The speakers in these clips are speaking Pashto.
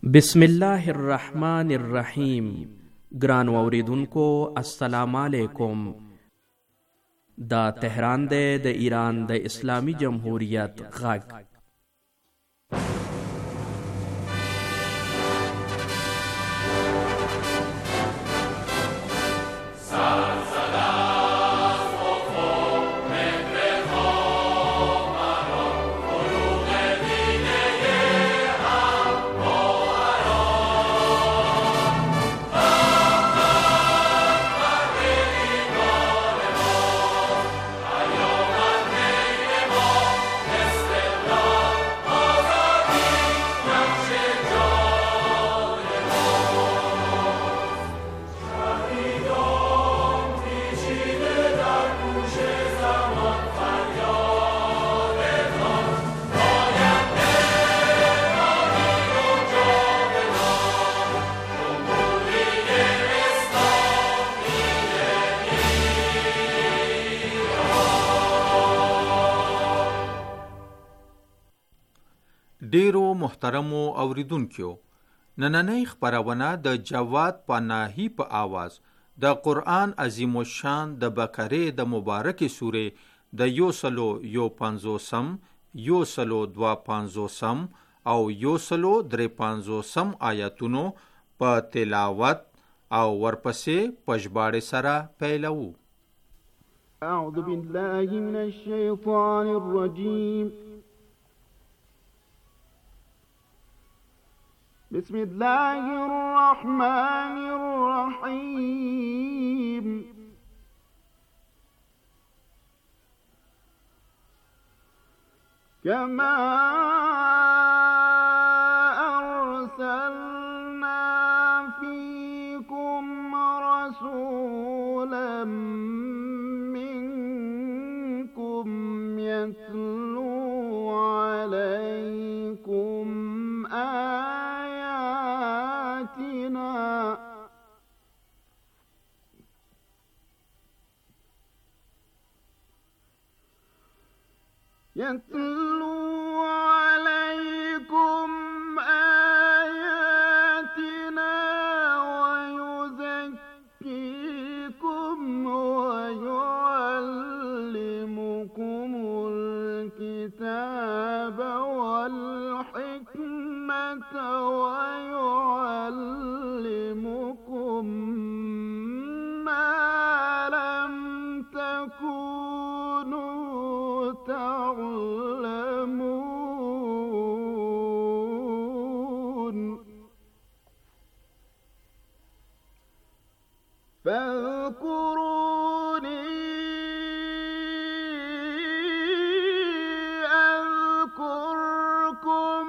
بسم الله الرحمن الرحیم. ګران اوریدونکو السلام علیکم. دا تهران دی د ایران د اسلامی جمهوریت غږ. ډیرو محترمو اوریدونکو، نننۍ خپرونه د جواد پناهی په آواز د قرآن عظیم الشان د بقره د مبارکې سورې د 150 152 او 153 آیاتونو په تلاوت او ورپسې پژباړې سره پیلوو. اعوذ بالله من الشیطان الرجیم. بسم الله الرحمن الرحيم. كما أرسلنا فيكم رسولا منكم يتلو عليكم يتلو عليكم آياتنا ويزكيكم ويعلمكم الكتاب والحكمة ويعلمكم ما لم تكونوا تعلمون. فاذكروني أذكركم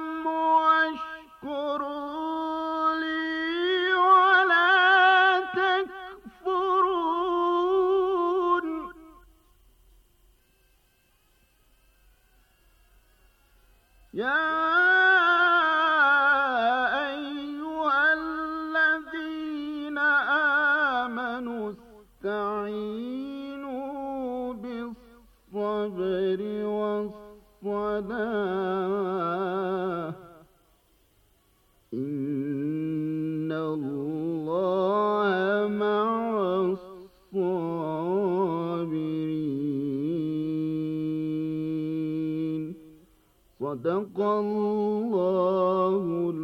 واشكروا لي ولا تكفرون. يا أيها الذين آمنوا استعينوا بالصبر والصلاة إن الله مع الصابرين. صدق الله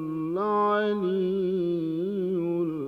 العلي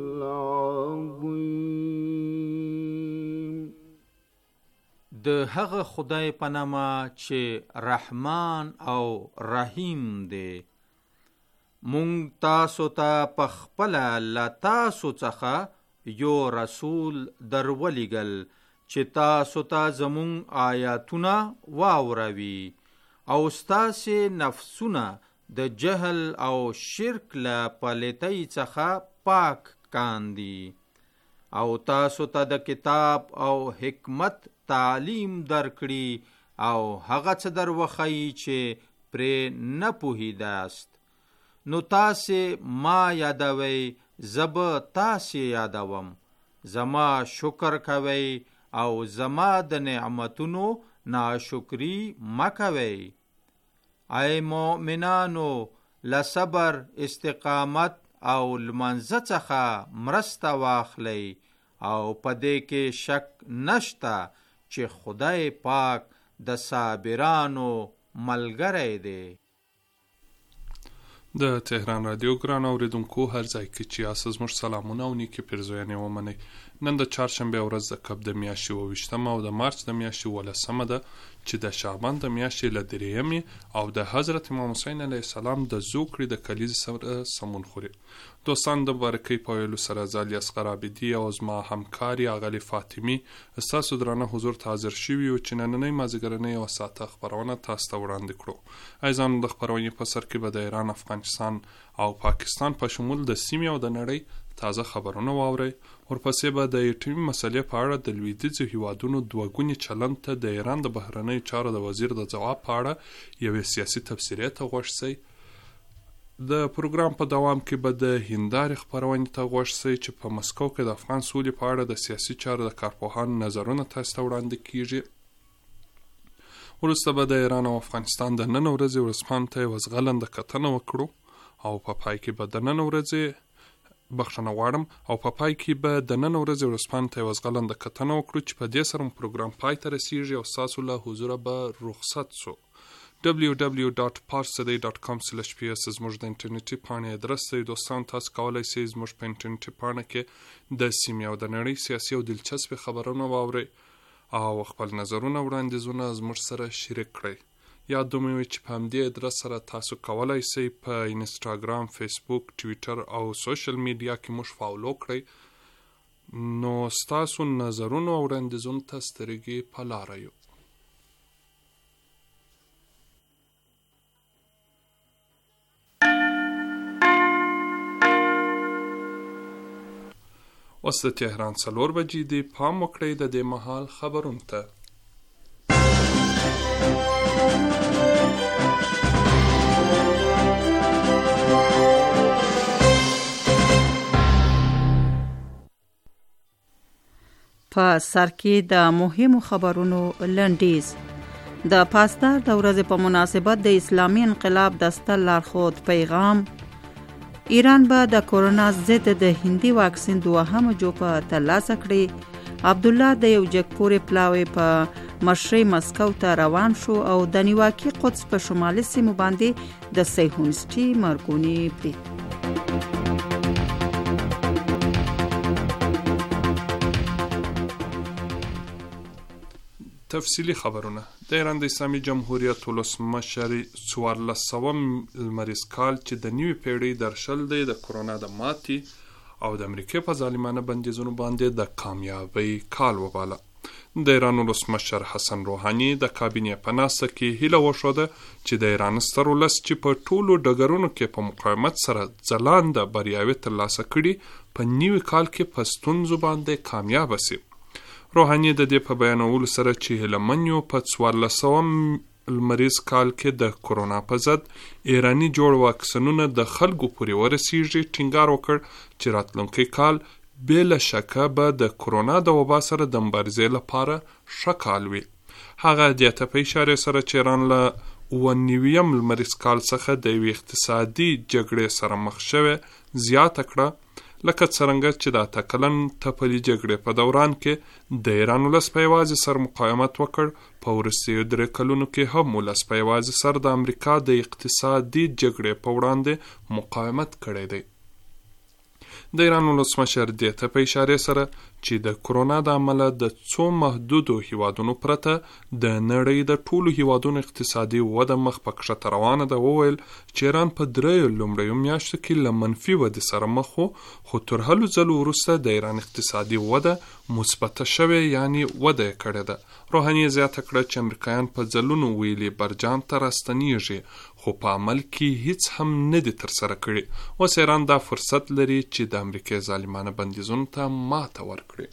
العظيم. د هغه خدای په نامه چې رحمان او رحیم دی. مونږ تاسو ته په خپله له تاسو څخه یو رسول درولېږل چې تاسو ته زمونږ آیاتونه واوروي او ستاسې نفسونه د جهل او شرک له پلیتۍ څخه پاک کاندي او تاسو ته د کتاب او حکمت تعلیم درکړي او هغه څه دروښیي چې پرې نه پوهیداست. نو تاسې ما یادوئ، زه به تاسې یادوم. زما شکر کوئ او زما د نعمتونو ناشکری مکوئ. ای مؤمنانو، له صبر، استقامت او لمانځه څخه مرسته واخلئ او په دې کې شک نشته چې خدای پاک د صابرانو ملګری دی. د تهران رادیو ګران اوریدونکو هر ځای کې چې یاست زموږ سلامونه او نیکې پیرزویانې ومنئ. نن د چهارشنبې ورځ د کب د میاشتې 28 او د مارچ د میاشتې 18 ده چې د شعبان د میاشتې له 3 او د حضرت امام حسین علیه السلام د زوکړې د کلیزې سره سمون خوري. دوستان د مبارکۍ په ویلو سره زه الیاصغر عابدي او زما همکاري اغلې فاطمي ستاسو درانه حضور ته حاضر شوي یو چې نننۍ مازدیګرنۍ یوه ساعته خپرونه تاسو ته وړاندې کړو. عزیزانو د خپرونې په سر کې به د ایران، افغانستان او پاکستان په شمول د سیمې او د نړۍ تازه خبرونه واورئ. ورپسې به د اټومي مسلې په اړه د لویدیځو هیوادونو دوه ګوني چلند ته د ایران د بهرنیو چارو د وزیر د ځواب په اړه یوې سیاسي تبصرې ته غوږ شئ. د پروګرام په دوام کې به د هندارې خپرونې ته غوږ شئ چې په مسکو کې د افغان سولې په اړه د سیاسي چارو د کارپوهانو نظرونه تاسو ته وړاندې کیږي. وروسته به د ایران او افغانستان د نن ورځې ورځپاڼو ته یوه ځغلنده کتنه وکړو او په پای کې به د نن ورځې ورځپاڼو ته یوه ځغلنده کتنه وکړو چې په دې سره مو پروګرام پای ته رسیږي او ستاسو له حضوره به رخصت سو. www.parstoday.com/ps زموږ د انټرنیټي پاڼې ادرس دی. دوستان تاسو کولی شئ زموږ په انټرنیټي پاڼه کې د سیمې او د نړۍ سیاسي او دلچسپې خبرونه واورئ او خپل نظرونه وړاندیزونه زموږ سره شریک کړئ. یاد مو وي چې په همدې ادرس سره تاسو کولی شئ په انسټاګرام، فیسبوک، ټویټر او سوشل میډیا کې موږ فالو کړئ. نو ستاسو نظرونو او وړاندیزونو ته سترګې په لاره یو. اوس د تهران 4 بجې دي. پام وکړئ د دې مهال خبرونو ته. په سر کې د مهمو خبرونو لنډیز. د پاسدار د ورځې په مناسبت د اسلامي انقلاب د ستر لارښود پیغام. ایران به د کورونا ضد د هندي واکسین 2 جوپه ترلاسه کړي. عبدالله د یو جګپورې پلاوی په مشرۍ مسکو ته روان شو او د نیواکي قدس په شمالي سیمو باندې د صهیونیستي مرګونې برید. تفصیلی خبرونه. د ایران د اسلامي جمهوریت ولسمشر 1400 لمریز کال چې د نوې پیړۍ درشل دی د کرونا د ماتې او د امریکا په ظالمانه بندیزونو باندې د کامیابی کال وباله. د ایران ولسمشر حسن روحاني د کابینې په ناسته کې هیله وښوده چې د ایران ستر ولس چې په ټولو ډګرونو کې په مقاومت سره ځلانده بریاوې ترلاسه کړي په نوي کال کې په ستونزو باندې کامیاب شي. روحاني د دې په بیانولو سره چې هیلهمن یو په 1400 لمریز کال کې د کرونا په ضد ایرانی جوړ واکسینونه د خلکو پورې ورسیږي ټینګار وکړ چې راتلونکی کال بلا شکه به د کرونا د وبا سره د مبارزې لپاره ښه کال وي. هغه دې ته په اشاره سره چې ایران له 90 لمریز کال څخه د یوې اقتصادي جګړې سره مخ شوه زیاته کړه، لکه څرنګه چې د اتکلن تپلي جګړې په دوران کې د ایران ولس په یوازې سر مقاومت وکړ. په وروستیو 3 کلونو کې هم ولس په یوازې سر د امریکا د اقتصادي جګړې په وړاندې مقاومت کړی دی. د ایران ولسمشر دې ته په اشاره سره چې د کرونا د عمله د څو محدودو هیوادونو پرته د نړۍ د ټولو هیوادونو اقتصادي وده مخ په کښته روانه ده، وویل چې ایران په 3 لومړیو میاشتو کې له منفي ودې سره مخ و، خو تر هلو ځلو وروسته د ایران اقتصادي وده مثبته شوې یعنی وده یې کړې ده. روحاني زیاته کړه چې امریکایان په ځلونو ویلي برجام ته راستنیږي خو په عمل کې هیڅ هم نه دي ترسره کړي. اوس ایران دا فرصت لري چې د امریکا ظالمانه بندیزونو ته ماته ورکړي.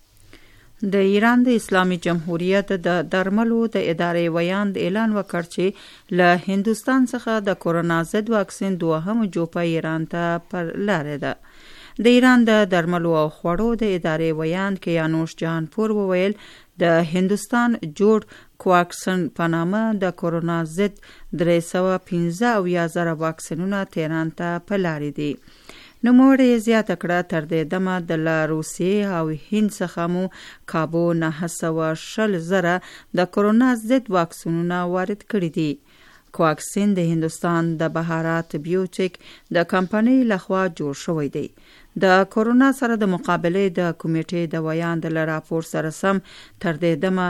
د ایران د اسلامي جمهوریت د درملو د ادارې ویاند اعلان وکړ چې له هندوستان څخه د کورونا ضد واکسین 2 جوپه ایران ته پر لاره ده. د ایران د درملو او خوړو د ادارې ویاند کیانوش جهانپور وویل د هندوستان جوړ کواکسن په نامه د کرونا ضد 315,000 واکسینونه تهران ته په لارې دي. نوموړې زیاته کړه تر دې دمه د روسیې او هند څخه مو کابو 920,000 د کرونا ضد واکسینونه وارد کړي دي. کواکسین د هندوستان د بهارات بیوټیک د کمپنۍ لخوا جوړ شوی دی. د کرونا سره د مقابلې د کمیټې د ویان د راپور سره سم تر دې دمه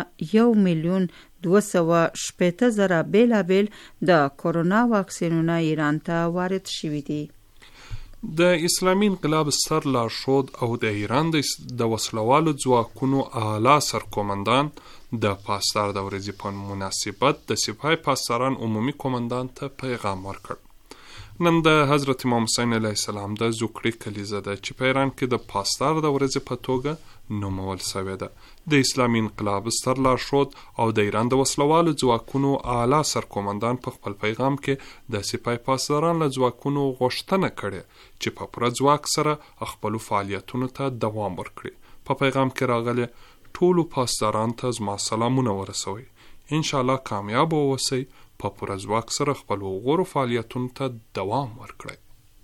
1,260,000 بیلابیل د کرونا واکسینونه ایران ته وارد شوي دي. د اسلامي انقلاب ستر لارښود او د ایران د وسلوالو ځواکونو اعلی سرقومندان د پاسدار د ورځې په مناسبت د سپاه پاسداران عمومي قومندان ته پیغام ورکړ. نن د حضرت امام حسین علیه السلام د زوکړې کلیزه ده چې په ایران کې د پاسدار د ورځې په توګه نومول شوې ده. د اسلامي انقلاب ستر لارښود او د ایران د وسلوالو ځواکونو اعلی سرقومندان په خپل پیغام کې د سپاه پاسداران له ځواکونو غوښتنه کړې چې په پوره ځواک سره خپلو فعالیتونو ته دوام ورکړي. په پیغام کې راغلي ټولو پاسداران ته زما سلامونه ورسوئ. انشاءالله کامیاب اوسئ. په پوره ځواک سره خپلو غوره فعالیتونو ته دوام ورکړئ.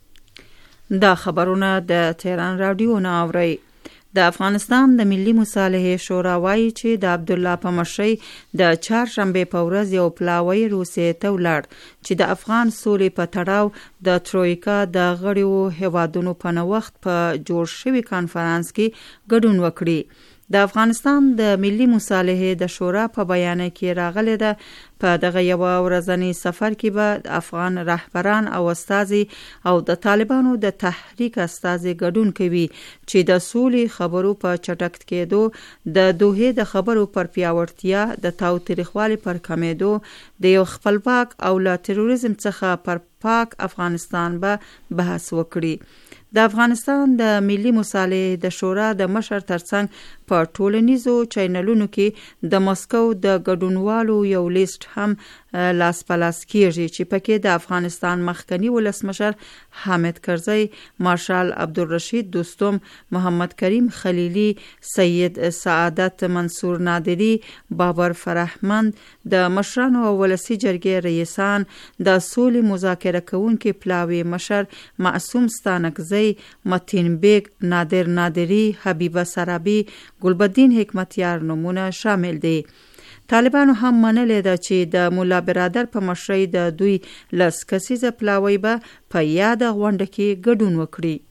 دا خبرونه د تهران رادیو نه اورئ. د افغانستان د ملي مصالحې شورا وایي چې د عبدالله په مشرۍ د چهارشنبې په ورځ یو پلاوی روسیې ته ولاړ چې د افغان سولې په تړاو د ترویکا د غړیو هیوادونو په نوښت په جوړ شوي کانفرانس کې ګډون وکړي. د افغانستان د ملي مصالحې د شورا په بیان کې راغلی ده په دغه یو ورځنی سفر کې به د افغان رهبران او استازي او د طالبانو د تحریک استازي ګډون کوي چې د سولې خبرو په چټک کېدو، د دوحې د خبرو پر پیاوړتیا، د تاوتریخوالي پر کمیدو، د یو خپلواک او له تروریزم څخه پر پاک افغانستان به بحث وکړي. د افغانستان د ملي مصالحې د شورا د مشر ترڅنګ په ټولنیزو چینلونو کې د مسکو د ګډونوالو یو لیست هم لاس پلاس کیږي چې پکې د افغانستان مخکنی ولسمشر حامد کرزی، مارشال عبدالرشید دوستم، محمد کریم خلیلی، سید سعادت منصور نادری، بابر فرهمند، د مشرانو او ولسی جرګې رئیسان، د سولې مذاکره کوونکي پلاوی مشر معصوم ستانکزی، متین بیگ، نادر نادری، حبیبه سرابی، ګلبدین حکمتیار نومونه شامل دي. طالبانو هم منلې ده چې د مولا برادر په مشرۍ د دوی 10 کسیزه پلاوی به په یاده غونډه کې ګډون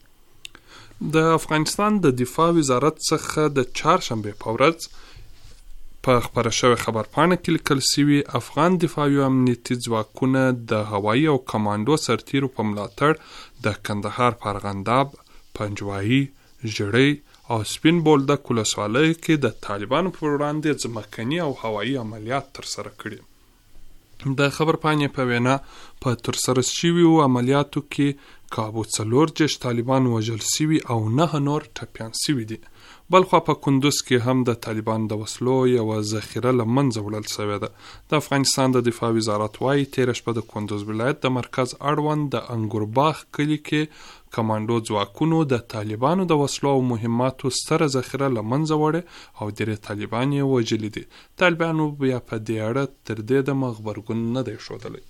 وکړي. د افغانستان د دفاع وزارت څخه د چهارشنبې په ورځ په خبره شوې خبرپاڼه کې لیکل شوي افغان دفاعي او امنیتي ځواکونه د هوایي او کمانډو سرتیرو په ملاتړ د کندهار په ارغنداب، پنجوايي، ژړۍ او سپین بولدک ولسوالیو کې د طالبانو پر وړاندې ځمکني او هوایي عملیات ترسره کړي. د خبرپاڼې په وینا په ترسره شویو عملیاتو کې کابو 4 طالبان وژل شوي او 9 نور ټپیان شوي دي. بلخوا په کندوز کې هم د طالبان د وسلو یوه ذخیره له منځه وړل شوې ده. د افغانستان د دفاع وزارت وایي تېره شپه د کندوز ولایت د مرکز اړوند د انګورباغ کلي کې کمانډو ځواکونو د طالبانو د وسلو او مهماتو ستره ذخیره له منځه وړې او ډېرې طالبان یې وژلي دي. طالبانو بیا په دې اړه تر دې دمه غبرګون نه دی ښودلی.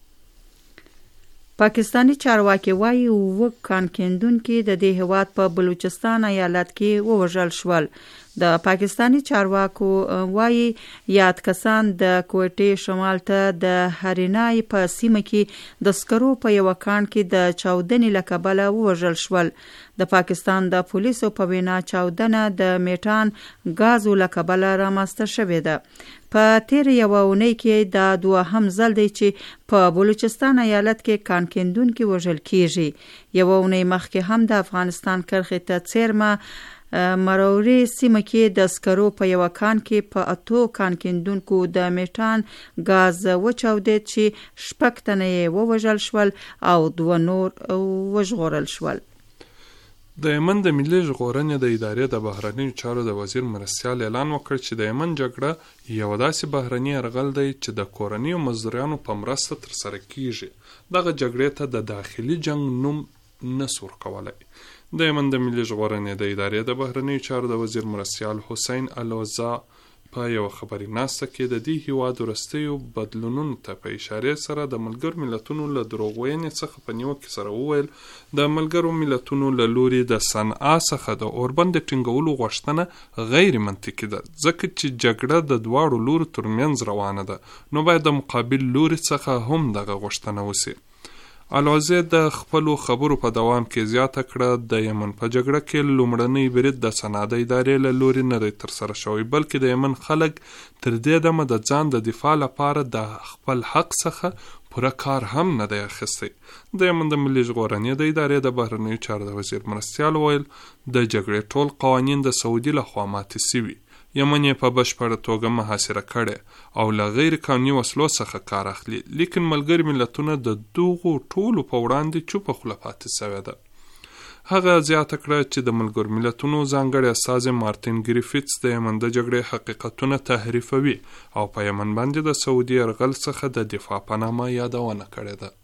پاکستانی چارواکي وایي 9 کان کیندونکي د دې هیواد په بلوچستان ایالت کې ووژل شول. د پاکستانی چارواکو وایي یاد کسان د کوټې شمال ته د هرینای په سیمه کې د سکرو په یو کان کې د چاودنې له کبله ووژل شول. د پاکستان د پولیسو په وینا چاودنه د میټان غازو له کبله رامنځته شوې ده. په تیر یو اونۍ کې دا دوهم ځل دی چې په بلوچستان ایالت کې کان کیندونکي وژل کیږي. یو اونۍ مخکې هم د افغانستان کرخې ته څیرمه مروري سیمه کې د سکرو په یو کان کې په 8 کان کیندونکو د میټان غاز وچاودید چې 6 تنه یې ووژل شول او 2 نور وژغورل شول. د یمن د ملي ژغورنې د ادارې د بهرنیو چارو د وزیر مرستیال اعلان وکړ چې د یمن جګړه یو داسې بهرني یرغل دی چې د کورنیو مزدوریانو په مرسته ترسره کیږي. دغه جګړې ته د داخلي جنگ نوم نسو ورکولی. د یمن د ملي ژغورنې د ادارې د بهرنیو چارو د وزیر مرستیال حسین الوزا په یو خبري ناسته کې د دې هیواد وروستیو بدلونونو ته په اشاره سره د ملګرو ملتونو له دروغ ویونې څخه په نیوکه سره وویل د ملګرو ملتونو له لوري د صنعا څخه د اوربند ټینګولو غوښتنه غیر منطقي ده، ځکه چې جګړه د دواړو لورو ترمنځ روانه ده، نو باید د مقابل لوري څخه هم دغه غوښتنه وسي. الوزي د خپلو خبرو په دوام کې زیاته کړه د یمن په جګړه کې لومړنی برید د صنعا ادارې له لوري نه دی ترسره شوی، بلکې د یمن خلک تر دې دمه د ځان د دفاع لپاره د خپل حق څخه پوره کار هم نه دی اخیستی. د یمن د ملي ژغورنې د ادارې د بهرنیو چارو د وزیر مرستیال ویل د جګړې ټول قوانین د سعودي لخوا ماتې سوي، یمن یې په بشپړه توګه محاصره کړی او له غیر قانوني وسلو څخه کار اخلي، لیکن ملګري ملتونه د دغو ټولو په وړاندې چوپه خوله پاتې سوې ده. هغه زیاته کړه چې د ملګرو ملتونو ځانګړی استازی مارتین ګریفیتس د یمن د جګړې حقیقتونه تحریفوي او په یمن باندې د سعودي یرغل څخه د دفاع په نامه یادونه کړې ده.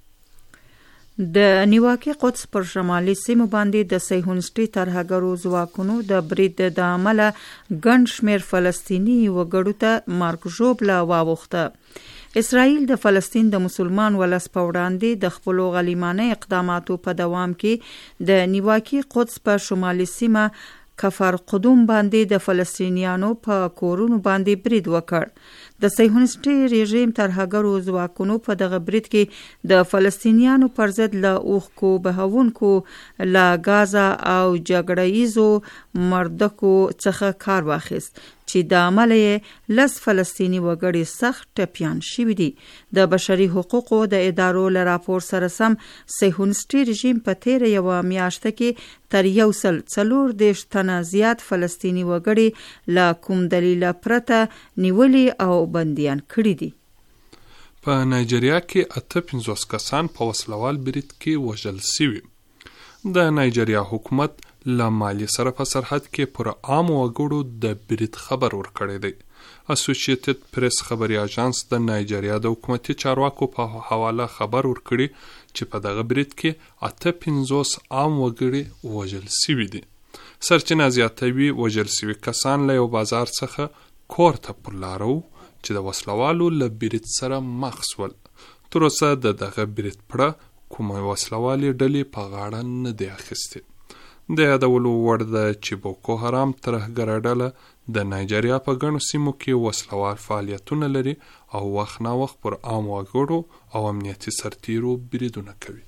د نیواکي قدس پر شمالي سیمو باندې د صهیونیستي ترهګرو ځواکونو د برید د عمله ګڼ شمېر فلسطیني وګړو ته مرګ ژوبله واوښته. اسرائیل د فلسطین د مسلمان ولس په وړاندې د خپلو غلیمانه اقداماتو په دوام کې د نیواکي قدس په شمالي سیمه کفر قدوم باندې د فلسطینیانو په کورونو باندې برید وکړ. د صهیونیستي رژیم ترهګرو ځواکونو په دغه برید کې د فلسطینیانو پر ضد له اوښکو بهونکو له غازا او جګړه ییزو مردکو څخه کار واخیست چې د عمل یې 10 فلسطیني وګړي سخت ټپیان شوي دي. د بشري حقوقو د ادارو له راپور سره سم صهیونیستي رژیم په تیره یوه میاشته کې تر 140 تنه زیات فلسطیني وګړي له کوم دلیله پرته نیولي او بندیان کړي دي. په نایجریا کې 58 کسان په وسلوال برید کې وژل شوي. د نایجریا حکومت له مالی سره په سرحد کې پر عام وګړو د برید خبر ورکړی دی. اسوسییټډ پریس خبري اژانس د نایجریا د حکومتي چارواکو په حواله خبر ورکړي چې په دغه برید کې 58 عام وګړي وژل شوي دي. سرچینه زیاتوي وژل شوي کسان له یو بازار څخه کور ته پر لاره چې د وسلوالو له برید سره مخ شول. تر اوسه د دغه برید پړه کومه وسلوالې ډلې په غاړه نه دی اخیستې. د یادولو وړ ده چې بوکو حرام ترهګره ډله د نایجریا په ګڼو سیمو کې وسلوال فعالیتونه لري او وخت نا وخت پر عام وګړو او امنیتي سرتیرو بریدونه کوي.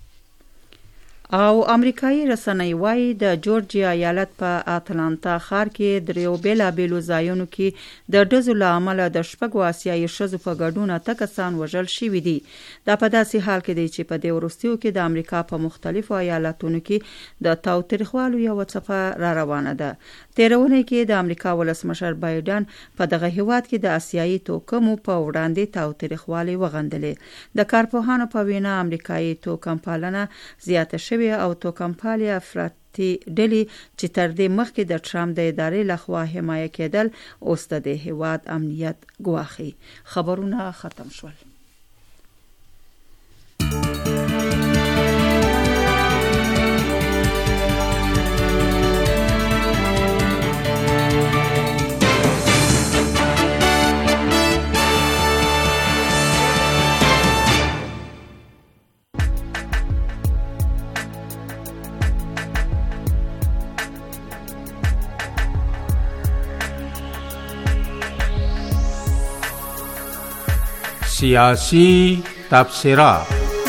او امریکایي رسنۍ وايي د جورجیا ایالت په اتلانتا ښار کې د یو بیلابیلو ځایونو کې د ډزو له امله د 6 آسیایي ښځو په ګډون 8 کسان وژل شوي دي. دا په داسې حال کې دی چې په دې وروستیو کې د امریکا په مختلفو ایالتونو کې د تاوتریخوالو یوه څپه را روانه ده. تېره اونۍ کې د امریکا ولسمشر بایډن په دغه هیواد کې د آسیایي توکمو په وړاندې تاوتریخوالي وغندلې. د کارپوهانو په وینا امریکایي توکم پالنه زیاته شوې او توکمپالي افراطي ډلې چې تر دې مخکې د ټرمپ د ادارې لخوا حمایه کېدل اوس د دې هیواد امنیت ګواښي. خبرونه ختم شول. سیاسی تبصرات.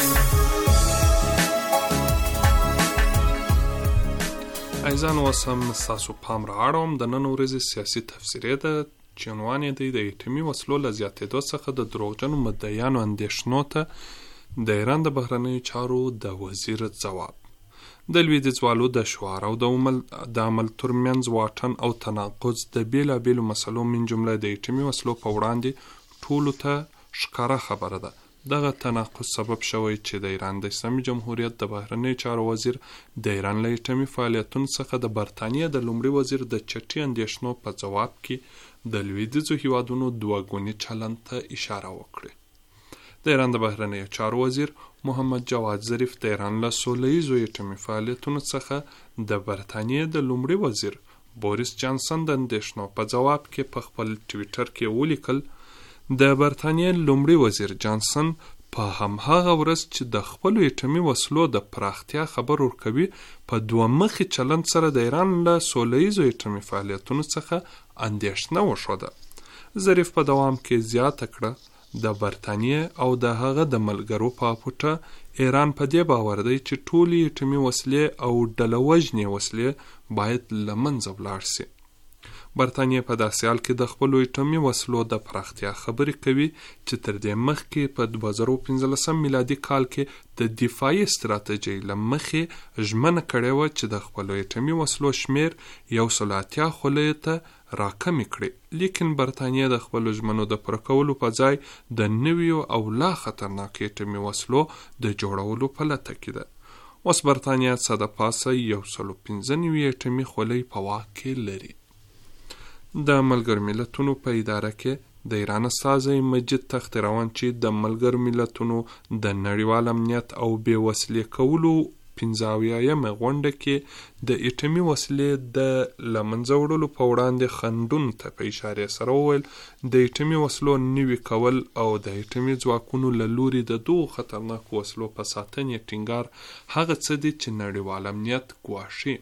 ایزان وسم ستاسو پام را اړوم د نن ورځې سیاسي تفسیرې ده چې عنوان یې دی د ایټمي وسلو له زیاتېدو څخه د دروغجنو مدعیانو اندېښنو ته د ایران د بهرنیو چارو د وزیر ځواب. د لویدیځ والو د شعار او د عمل ترمنځ واټن او تناقض د بیلابیلو مسلو من جمله د ایټمي وسلو په وړاندې ټولو ته ښکاره خبره ده. دغه تناقض سبب شوی چې د ایران د اسلامي جمهوریت د بهرنیو چارو وزیر د ایران له ایټمي فعالیتونو څخه د برطانیې د لومړي وزیر د چټي اندېښنو په ځواب کې د لویدیځو هیوادونو دوه ګوني چلند ته اشاره وکړه. د ایران د بهرنیو چارو وزیر محمد جواد ظریف د ایران له سوله ییزو ایټمي فعالیتونو څخه د برطانیې د لومړي وزیر بوریس جانسن د اندېښنو په جواب کې په خپل ټویټر کې ولیکل د برتانیې لومړي وزیر جانسن په همهغه ورځ چې د خپلو اټومي وسلو د پراختیا خبر ورکوي په دوه مخي چلند سره د ایران له سوله ییزو اټومي فعالیتونو څخه اندېښنه وښوده. ظریف په دوام کې زیاته کړه د برتانیې او د هغه د ملګرو په پټه ایران په دې باور دی چې ټولې اټومي وسلې او ډله وژنې وسلې باید له منځه ولاړ سي. برتانیې په داسې حال کې د خپلو اټومي وسلو د پراختیا خبرې کوي چې تر دې مخکې په 2015 میلادي کال کې د دفاعي ستراتیژۍ له مخې ژمنه کړې وه چې د خپلو اټومي وسلو شمیر 180 خلیو ته راکمې کړي، لیکن برتانیې د خپلو ژمنو د پوره کولو په ځای د نویو او لا خطرناکو اټومي وسلو د جوړولو په لټه کې ده. اوس برتانیې څه د پاسه 115 اټومي خولۍ په واک کې لري. د ملګرو ملتونو په اداره کې د ایران استازی مجید تخت روان چې د ملګرو ملتونو د نړیوال امنیت او بې وسلې کولو 50مه غونډه کې د اټومي وسلې د له منځه وړلو په وړاندې خنډونو ته په اشاره سره وویل د اټومي وسلو نوي کول او د اټومي ځواکونو له لوري د دغو خطرناکو وسلو په ساتنې ټینګار هغه څه دي چې نړیوال امنیت ګواښي.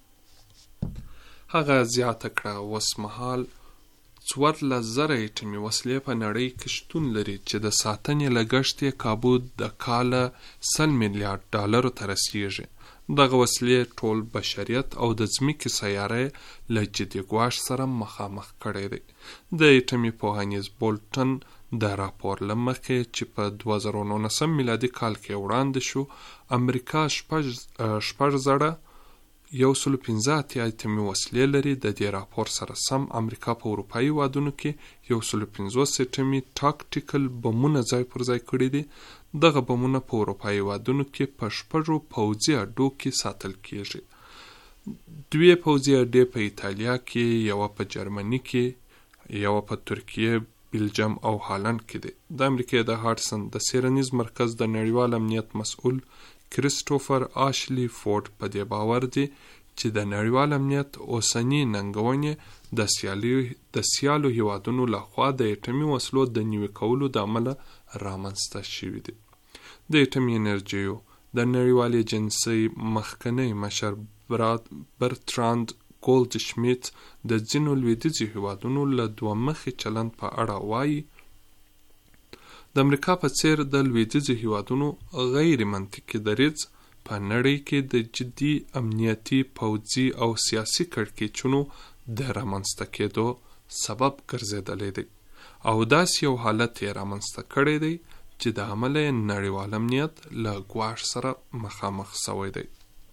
هغه زیاته کړه اوس مهال 14,000 اټومي وسلې په نړۍ کې شتون لري چې د ساتنې لګښت یې کابو د کاله $100 میلیارډ ته رسیږي. دغه وسلې ټول بشریت او د ځمکې سیاره له جدي ګواښ سره مخامخ کړی دی. د اټومي پوهنیز بولټن د راپور له مخې چې په 2019 میلادي کال کې وړاندې شو، امریکا 6 115 اټومي وسلې لري. د دې راپور سره سم امریکا په اروپایي هیوادونو کې 150 اټومي ټاکټیکل بمونه ځای پر ځای کړي دي. دغه بمونه په اروپایي هیوادونو کې په 6 پوځي اډو کې ساتل کیږي. 2 پوځي اډې په ایتالیا کې، یوه په جرمني کې، یوه په ترکیه، بلجیم او هالند کې دي. د امریکا د هارټسن د څیړنیز مرکز د نړیوال امنیت مسؤل کریسټوفر آشلی فورد په دې باور دی چې د نړیوال امنیت اوسنی ننګونې د سیالو هیوادونو لخوا د اټومي وسلو د نیوي کولو د امله رامنځته شوي دي. د اټومي انرژیو د نړیوال ایجنسۍ مخکنی مشر برټراند ګولډ شمیت د ځینو لویدیځو هیوادونو له دوه مخي چلند په اړه وایي د امریکا په څیر د لویدیځو هیوادونو غیر منطقي دریځ په نړۍ کې د جدي امنیتي، پوځي او سیاسي کړکېچونو د رامنځته کېدو سبب ګرځېدلی دی او داسې یو حالت یې رامنځته کړی دی چې د عمله نړیوال امنیت له ګواښ سره مخامخ شوی دی.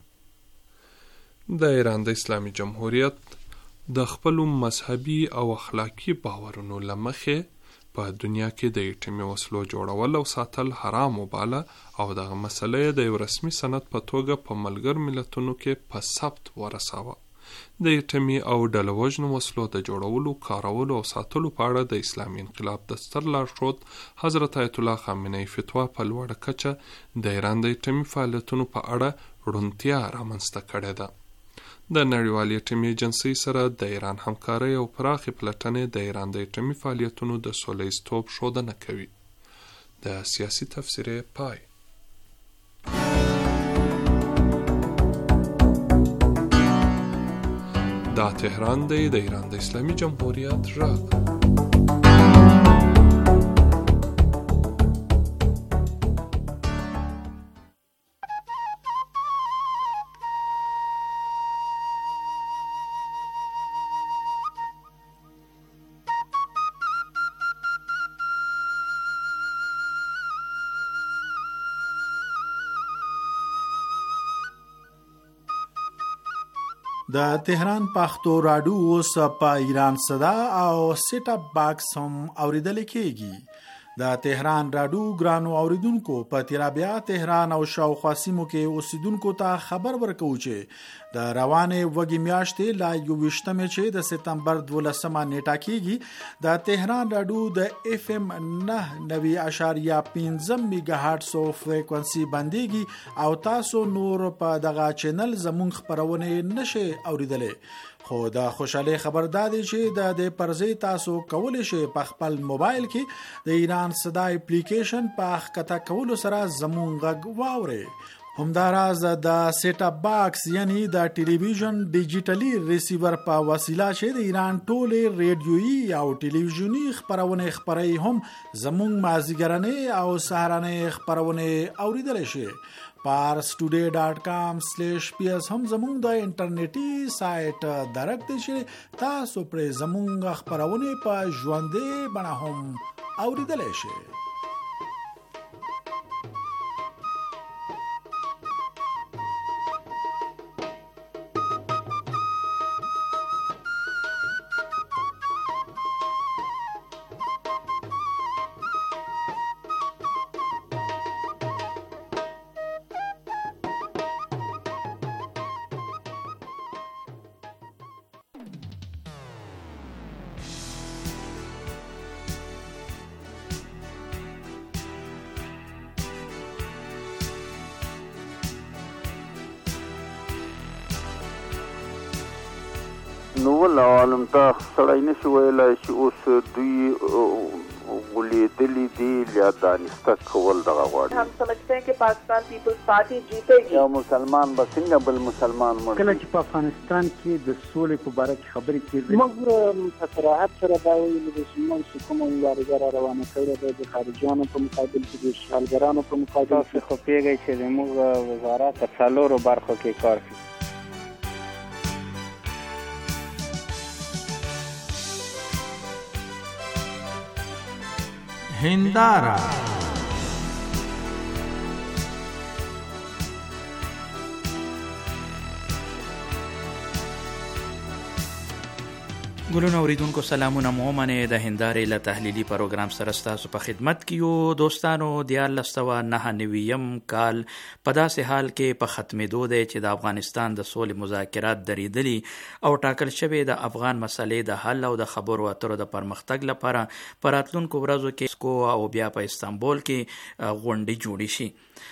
د ایران د اسلامي جمهوریت د خپلو مذهبي او اخلاقی باورونو له مخې په دنیا کې د اټومي وسلو جوړول او ساتل حرام وباله او دغه مسله د یو رسمي سند په توګه په ملګرو ملتونو کې په ثبت ورساوه. د اټومي او ډله وژنو وسلو د جوړولو، کارولو او ساتلو په اړه د اسلامي انقلاب د ستر لارښود حضرت آیت الله خامنه‌ای فتوا په لوړه کچه د ایران د اټومي فعالیتونو په اړه روڼتیا رامنځته کړې ده. د نړیوالې اټومي ایجنسۍ سره د ایران همکارۍ او پراخې پلټنې د ایران د اټومي فعالیتونو د سوله-ییزتوب ښودنه کوي. د سیاسي تفسیر پای. دا تهران دی، د ایران د اسلامي جمهوریت غږ. د تهران پښتو راډیو اوس په ایران صدا او سیټ اپ باکس هم اوریدل کیږي. د تهران راډیو ګرانو اوریدونکو په تیرابیا تهران او شاوخوا سیمو کې اوسیدونکو ته خبر ورکوي چې د روانې وږي میاشتې لا 21 چې د سپتمبر 12 نیټه کېږي د تهران راډیو د FM 99.15 میگا هرتز فریکوئنسي باندېږي او تاسو نور په دغه چینل زموږ خبرونه نشئ اوریدلای. خو دا خوشاله خبر دادی چې د پرځې تاسو کولای شئ په خپل موبایل کې د ایران صدا اپلیکیشن په ښکته کولو سره زموږ غږ واورئ. همداراز د سیټ اپ باکس یعنی د ټلویزیون ډیجیټلی ریسیور په وسیله چې د ایران ټولې ریډیویي او ټلویزیونی خبرونه خبري هم زموږ مازیګرنې او سهارنې خبرونه اوریدل شي. parstoday.com/ps هم زموږ د انټرنیټي سایت درکته شي. تاسو پر زموږ خبرونه په ژوندې بڼه هم اوریدل شي. نو ولعالم ته سړی نشي ویلی چې اوس دوی ولیدلي دي یا دانسته کول دغه غواړي. हम समझते हैं कि पाकिस्तान पीपल्स पार्टी जीतेगी. یا مسلمان به څنګه بل مسلمان مړ کله چې په افغانستان کې د سولې په باره کې خبرې کېږي موږ په صراحت سره دا ویلي د سیمون چې کومه مبارزه را روانه کړې ده د خارجیانو په مقابل کې د اشغالګرانو په مقابل کې خو پیږي چې موږ وزارت په څلورو برخو کې کار کوي. هنداره ګلونو اوریدونکو سلامونه مو منه. د هندارې له تحلیلي پروګرام سره ستاسو په خدمت کې یو دوستانو. د 1999 کال په داسې حال کې په ختمېدو دی چې د افغانستان د سولې مذاکرات درېدلي او ټاکل شوی د افغان مسلې د حل او د خبرو اترو د پرمختګ لپاره په راتلونکو ورځو کې سکو او بیا په استانبول کې غونډې جوړې شي.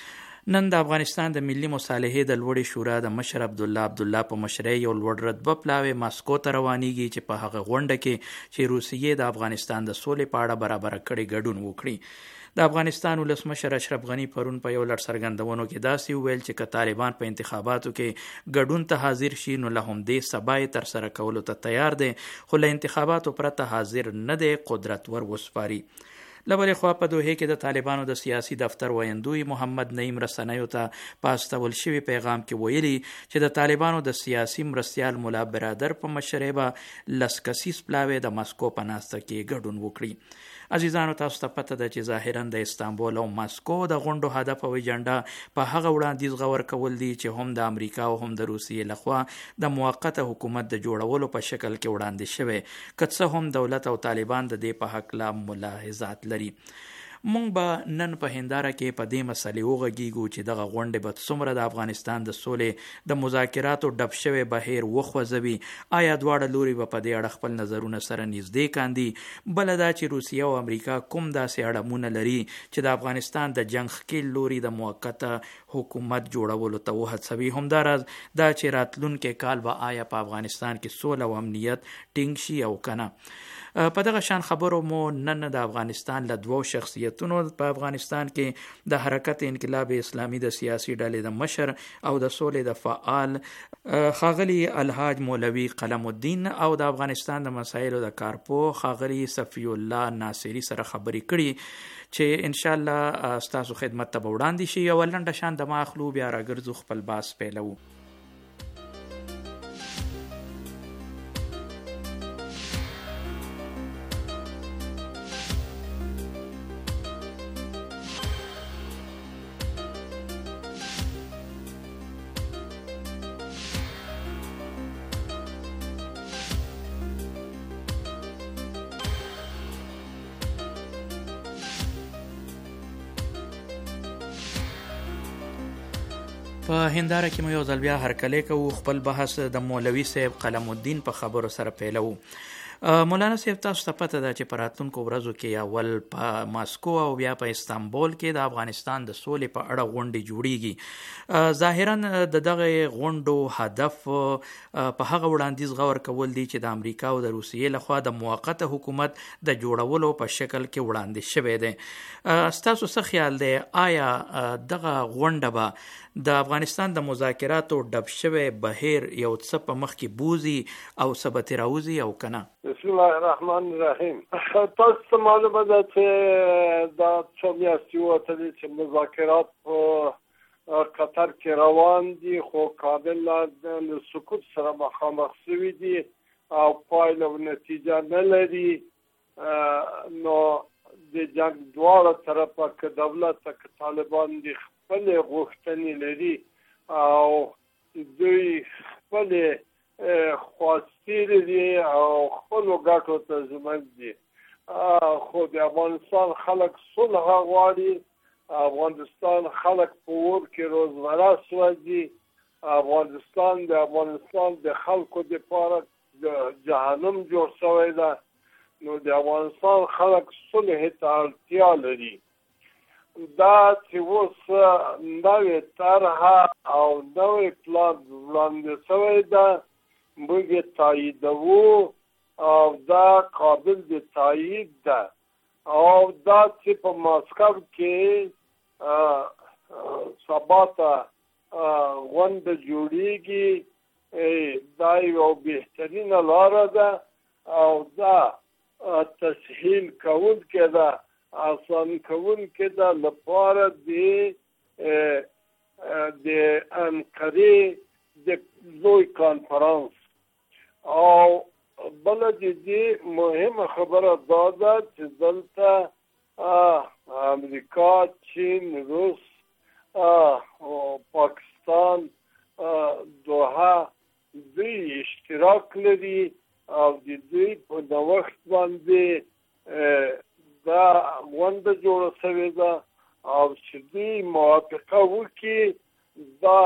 نن د افغانستان د ملي مصالحې د لوړې شورا د مشر عبدالله په مشرۍ یو لوړ رتبه پلاوی ماسکو ته روانېږي چې په هغه غونډه کې چې روسیې د افغانستان د سولې په اړه برابر کړي ګډون وکړي. د افغانستان ولسمشر اشرف غنی پرون په یو لړ څرګندونو کې داسې وویل چې که طالبان په انتخاباتو کې ګډون ته حاضر شي نو له همدې سبا یې ترسره کولو ته تیار دی، خو له انتخاباتو پرته حاضر نه دی قدرت ور وسپاري. له بلې خوا په دوحې کې د طالبانو د سیاسي دفتر ویندوی محمد نعیم رسنیو ته په استول شوي پیغام کې ویلي چې د طالبانو د سیاسي مرستیال ملا برادر په مشرۍ به لس کسیز پلاوی د ماسکو په ناسته کې ګډون وکړي. عزیزانو تاسو ته پته ده چې ظاهرا د استانبول او ماسکو د غونډو هدف او ایجنډا په هغه وړاندیز غور کول دي چې هم د امریکا او هم د روسیې لخوا د موقته حکومت د جوړولو په شکل کې وړاندې شوی، که څه هم دولت او طالبان د دې په حق لا ملاحظات لري. مونږ به نن په هنداره کې په دې مسلې وغږیږو چې دغه غونډې به څومره د افغانستان د سولې د مذاکراتو ډب شوی بهیر وخوځوي. آیا دواړه لوري به په دې اړه خپل نظرونه سره نږدې کاندي؟ بله دا چې روسیه او امریکا کوم داسې اړمونه لري چې د افغانستان د جنګ ښکیل لوري د موقته حکومت جوړولو ته وهڅوي. همداراز دا چې راتلونکی کال به آیا په افغانستان کې سوله او امنیت ټینګ شي او کنه. په دغه شان خبرو مو نن د افغانستان له دوو شخصیتونو په افغانستان کې د حرکت انقلاب اسلامي د سیاسي ډلې د مشر او د سولې د فعال ښاغلي الحاج مولوي قلم الدین او د افغانستان د مسایلو د کارپوه ښاغلي صفی الله ناصری سره خبرې کړي چې ان شاء الله ستاسو خدمت ته وړاندې شي. یو لنډه شان د ماخلو بیا راګرځو خپل باس پیلو. په هنداره کې مو یو ځل بیا هرکلی کوو. خپل بحث د مولوي صاحب قلم الدین په خبرو سره پیلوو. مولانا صاحب تاسو ته پته ده چې په راتلونکو ورځو کې اول په ماسکو او بیا په استانبول کې د افغانستان د سولې په اړه غونډې جوړیږي. ظاهرا د دغه غونډو هدف په هغه وړاندیز غور کول دي چې د امریکا او د روسیې لخوا د موقته حکومت د جوړولو په شکل کې وړاندې شوی دی. ستاسو څه خیال دی آیا دغه غونډه به د افغانستان د مذاکراتو ډب شوی بهیر یو څه په مخ کې بوزي او ثبت راوزي او کنه؟ بسم الله الرحمن الرحیم. تاسو ته معلومه ده چې دا څو میاشتې وتلې چې مذاکرات په قطر کې روان دي، خو کابل له سقوط سره مخامخ شوي دي او پایله او نتیجه نه لري. نو د جنګ دواړه طرفه که دولت که طالبان دي خپلې غوښتنې لري او دوی خپلې خواستې لري او خپلو ګټو ته ژمن دي. خو د افغانستان خلک صلح غواړي، افغانستان خلک په اور کې روزمره سوځي، افغانستان د خلکو دپاره د جهنم جوړ شوی ده. نو د افغانستان خلک صلح ته اړتیا لري. دا چې اوس نوې طرحه او نوې پلان وړاندې شوی ده، موږ یې تاییدوو او دا قابل د تایید ده. او دا چې په ماسکو کې سبا ته غونډه جوړیږي، دا یو بهترینه لاره ده او دا تسهیل کوونکې ده، آسان کوونکې ده لپاره د انقرې د لوی کانفرانس. او بله د دې مهمه خبره دا ده چې دلته امریکا، چین، روس، پاکستان، دوحه دوی اشتراک لري او د دوی په نوښت باندې دا غونډه جوړه شوې ده. او چې دوی موافقه وکړي دا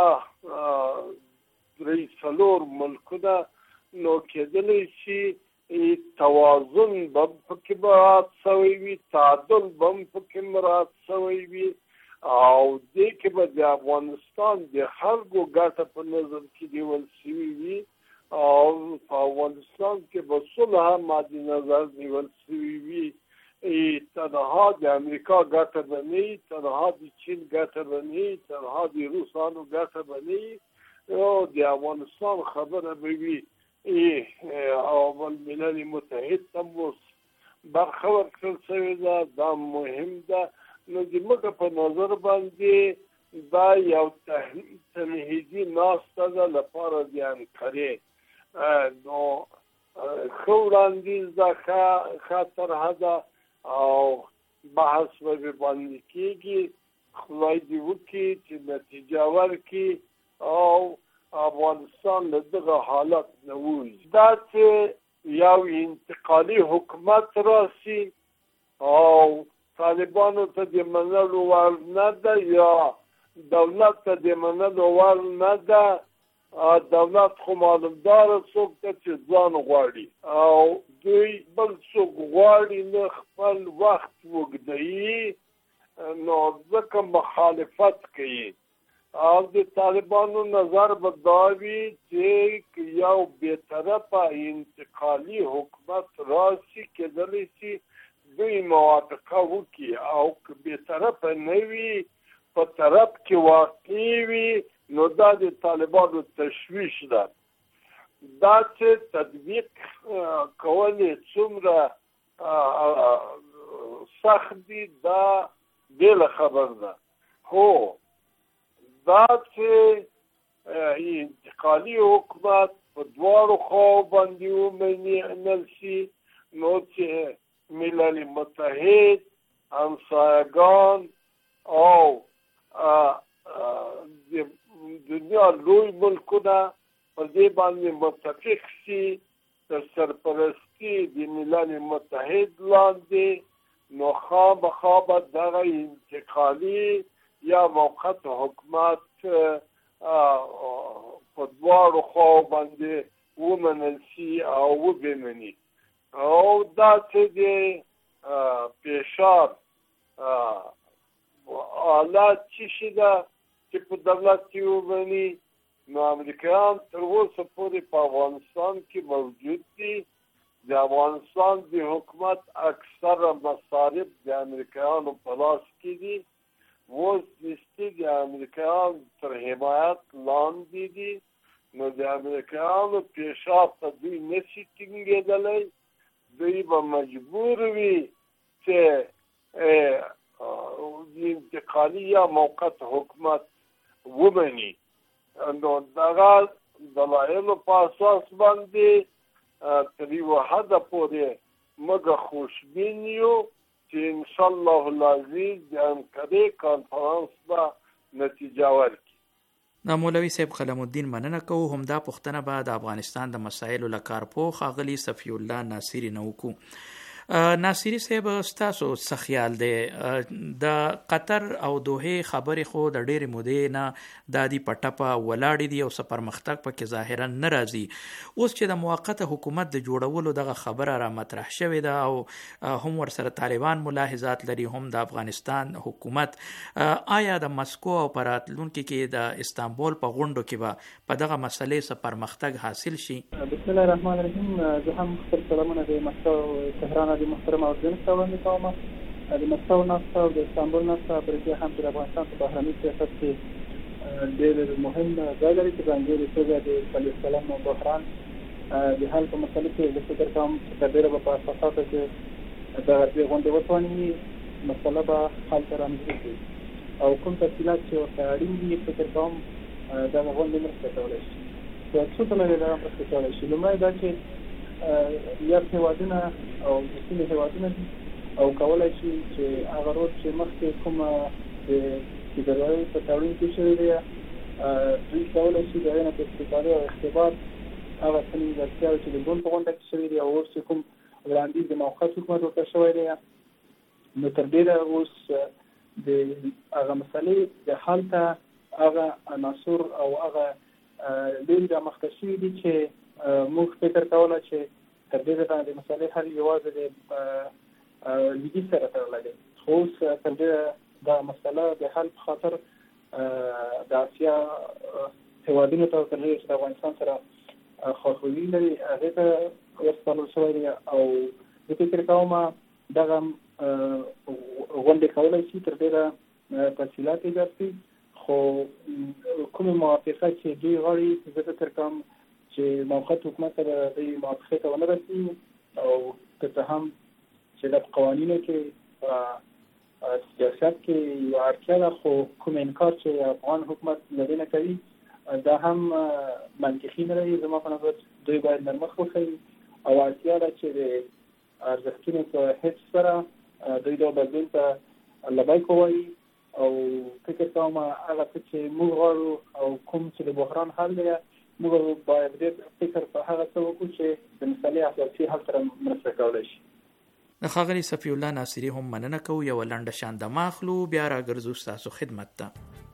3-4 ملکونه، نو کېدلی شي توازن به پکې مراعات شوی وي، تعادل به هم پکې مراعات شوی وي او دې کې به د افغانستان د خلکو ګټه په نظر کې نیول شوي وي او په افغانستان کې به صلح مد نظر نیول شوي وي. تنها د امریکا ګټه به نه وي، تنها د چین ګټه به نه وي، تنها د روسانو ګټه به نه وي، او د افغانستان خبره به وي. او الملل متحد ته اوس برخه ورکړل شوې ده، دا مهم ده. نو زموږ په نظر باندې دا یو تمهیدي ناسته ده لپاره د انقرې. نو ښه وړاندیز ده، ښه طرحه ده او بحث به باندې کېږي. خدای دې وکړي چې نتیجه ورکړي او افغانستان له دغه حالت نه ووځي. دا چې یو انتقالي حکومت راشي او طالبانو ته د منلو وړ نه ده یا دولت ته د منلو وړ نه ده. دولت خو معلومداره څوک ته چې ځان غواړي او دوی بل څوک غواړي نه خپل وخت وږدوي، نو ځکه مخالفت کوي. او د طالبانو نظر به دا وي چې یو بېطرفه انتقالي حکومت راشي، کېدلی شي دوی موافقه وکړي او که بېطرفه نه وي په طرف کې واقع وي، نو دا د طالبانو تشویش ده. دا چې تطبیق کول څومره سخت دي دا بېله خبر ده. خو دا چې انتقالي حکومت په دواړو خواو باندې ومنل شي، نو چې ملل متحد، همسایگان او د دنیا لوی ملکونه په دې باندې متفق شي تر سرپرستی د ملل متحد لاندې، نو خامخا به دغه انتقالي یا موقت حکومت په دواړو خواو باندې ومنل شي او وبېمني. او دا چې د فشار آلات چې شي ده چې په دولت کې ومني، نو امریکایان تر اوسه پورې په افغانستان کې موجود دي. د افغانستان د حکومت اکثره مصارف د امریکایانو په لاس کې دي. اوس دستي د امریکایان تر حمایت لاندې دي، نو د امریکایانو فشار ته دوی نشي ټینګېدلی. دوی به مجبور وي چې انتقالي یا موقت حکومت ومني. نو دغه دلایلو په اساس باندې تر یوه حده پورې موږ خوشبین یو چې انشاءالله العزیز د انقرې کانفرانس به نتیجه ورکړي. مولوي صاحب قلم الدین مننه کوو. همدا پوښتنه به د افغانستان د مسایلو له کارپوه ښاغلي صفي الله ناصري نه وکړو. ناصري صاحب ستاسو څه خیال دی؟ د قطر او دوحې خبرې خو د ډېرې مودې نه دا دي په ټپه ولاړې دي او څه پرمختګ پکې ظاهرا نه راځي. اوس چې د موقته حکومت د جوړولو دغه خبره را مطرح شوې ده او هم ورسره طالبان ملاحظات لري، هم د افغانستان حکومت، آیا د مسکو او په راتلونکي کې د استانبول په غونډو کې به په دغه مسلې څه پرمختګ حاصل شي؟ بسم الله الرحمن الرحیم. زه هم خپل سلامونه د مسکو تهران د محترم اردن ته وړاندې کوم. د مسکو ناسته او د استانبول ناسته په دې هم د افغانستان په بهرني سیاست کې ډېر مهم ځای لري چې ځانګړې توګه د فلسطین او بحران د حل په مسله کې د فکر کوم چې د ډېر په اساساتو کې د دې غونډې وټونی مسله به حل ته رانږدې شي او کوم تفصیلات چې ورته اړین دي فکر کوم دا غونډې مرسته کولی شي. په څو ډول دا مرسته کولی شي. لومړی دا چې یا هېوادونه او د سیمې هېوادونه دي او کولی شي چې هغه رول چې مخکې کومه د فدرالي په تړون کې شوې ده دوی کولی شي د هغې نه په استفادې او اختبار هغه څه نیمګړتیاوې چې د ګوند په غونډه کې شوې دي او اوس چې کوم وړاندیز د موقت حکومت ورته شوی دی، نو تر ډېره اوس د هغه مسلې د حل ته هغه عناصر او هغه ډېرې رامخته شوي دي چې موږ فکر کولی چې تر ډېره د مسلې حل یوازې د لیدي سره تړلی دی. خو اوس تر ډېره دا مسله د حل په خاطر د اسیا هېوادونو ته تر ډېره چې د افغانستان سره خواخوږي لري هغې ته ورسپارل شوی دی او زه فکر کوم دغه غونډې کولی شي تر ډېره تفصیلات ایجاد کړي. خو کومې موافقه چې دوی غواړي زه فکر کوم چې موقت حکومت سره دوی موافقې ته ونه رسي او که څه هم چې د قوانینو کې سیاست کې یوه اړتیا ده، خو کوم انکار چې افغان حکومت له دې نه کوي دا هم منطقي نه دی. زما په نظر دوی باید نرمښت وښیي او اړتیا ده چې د ارزښتونو په حفظ سره دوی دا بدلون ته لبیک ووایي او فکر کوم هغه څه چې موږ غواړو او کوم چې د بحران حل دی موږ باید ډېر فکر په هغه څه وکړو چې د مسلې اساسي حل سره مرسته کولی شي. د ښاغلي صفي الله ناصري هم مننه کوو. یوه لنډه شان دمه اخلو، بیا راګرځو ستاسو خدمت ته.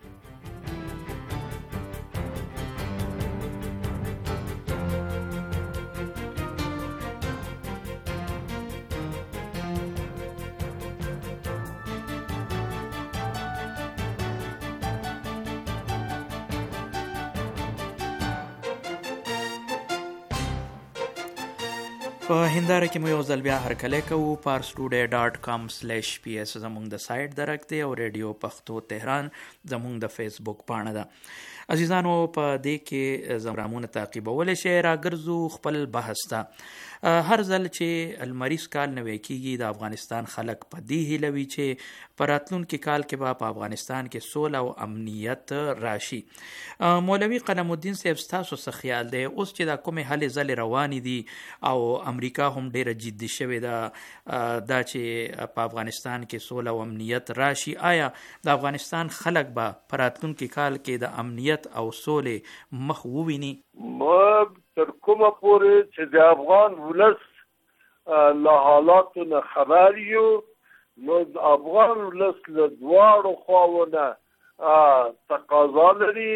په هنداره کې مو یو ځل بیا هرکلی کوو. parstoday.com/ps زموږ د سایټ درک دی او ریډیو پښتو تهران زموږ د فیسبوک پاڼه ده. عزیزانو په دې کې زمرامونه تعقیبولی شئ. راګرځو خپل بحث ته. هر ځل چې المریض کال نوی کېږي د افغانستان خلک په دې هیله وي چې په راتلونکي کال کې به په افغانستان کې سوله او امنیت راشي. مولوي قلم الدین صاحب ستاسو څه خیال دی؟ اوس چې دا کومې هلې ځلې روانې دي او امریکا هم ډېره جدي شوې ده دا چې په افغانستان کې سوله او امنیت راشي، آیا د افغانستان خلک به په راتلونکي کال کې د امنیت او سولې مخ وویني؟ تر کومه پورې چې د افغان ولس له حالاتو نه خبر یو، نو د افغان ولس له دواړو خواوو نه تقاضا لري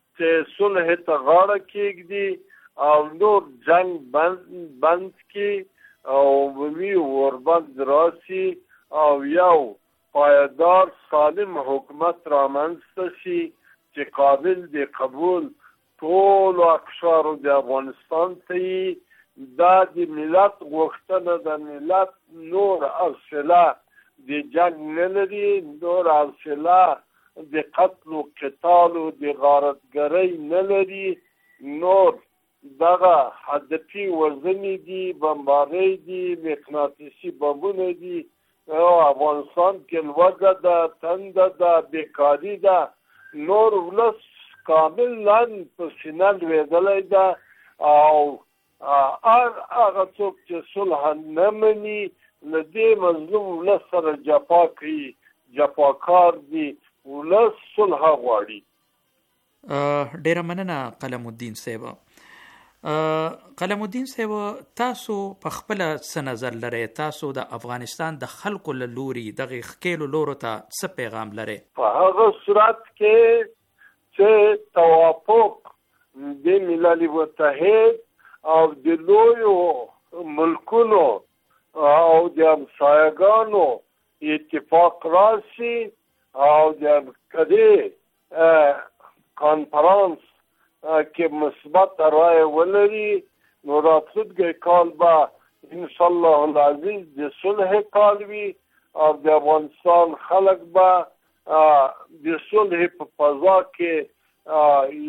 چې صلح ته غاړه کېږدي او نور جنگ بند کړي او عمومي اوربند راسي او یو پایدار سالم حکومت رامنځته شي چې قابل د قبول ټولو اقشارو د افغانستان ته یي. دا د ملت غوښتنه د ملت نور حوصله د جنگ نه لري، نور حوصله د قتل و قتال و د غارتګرۍ نه لري، نور دغه هدفي وژنې دي، بمبارۍ دي، مقناطیسي بمونه دي. افغانستان کې لوږه ده، تنده ده، بیکاري ده، نور ولس کامل لن په سینه لوېدلی ده او هغه څوک چې صلح نه مني له دې مظلوم ولس سره جفا کوي، جفاکار دي. ولس صلح غواړي. ډیره مننه قلم الدین صاحب. قلم الدین صاحب، تاسو په خپل څه نظر لرئ؟ تاسو د افغانستان د خلکو له لوري دغه ښکېلو لورو ته څه پیغام لرئ؟ په هغه صورت کې چې توافق د ملل متحد او د لویو ملکونو او د همسایګانو اتفاق راشي او د کدې کانفرانس کې مثبت رایه ولري، نو راتلونکی کال به انشاءالله العزیز د صلح کال وي او د افغانستان خلک به د صلح په فضا کې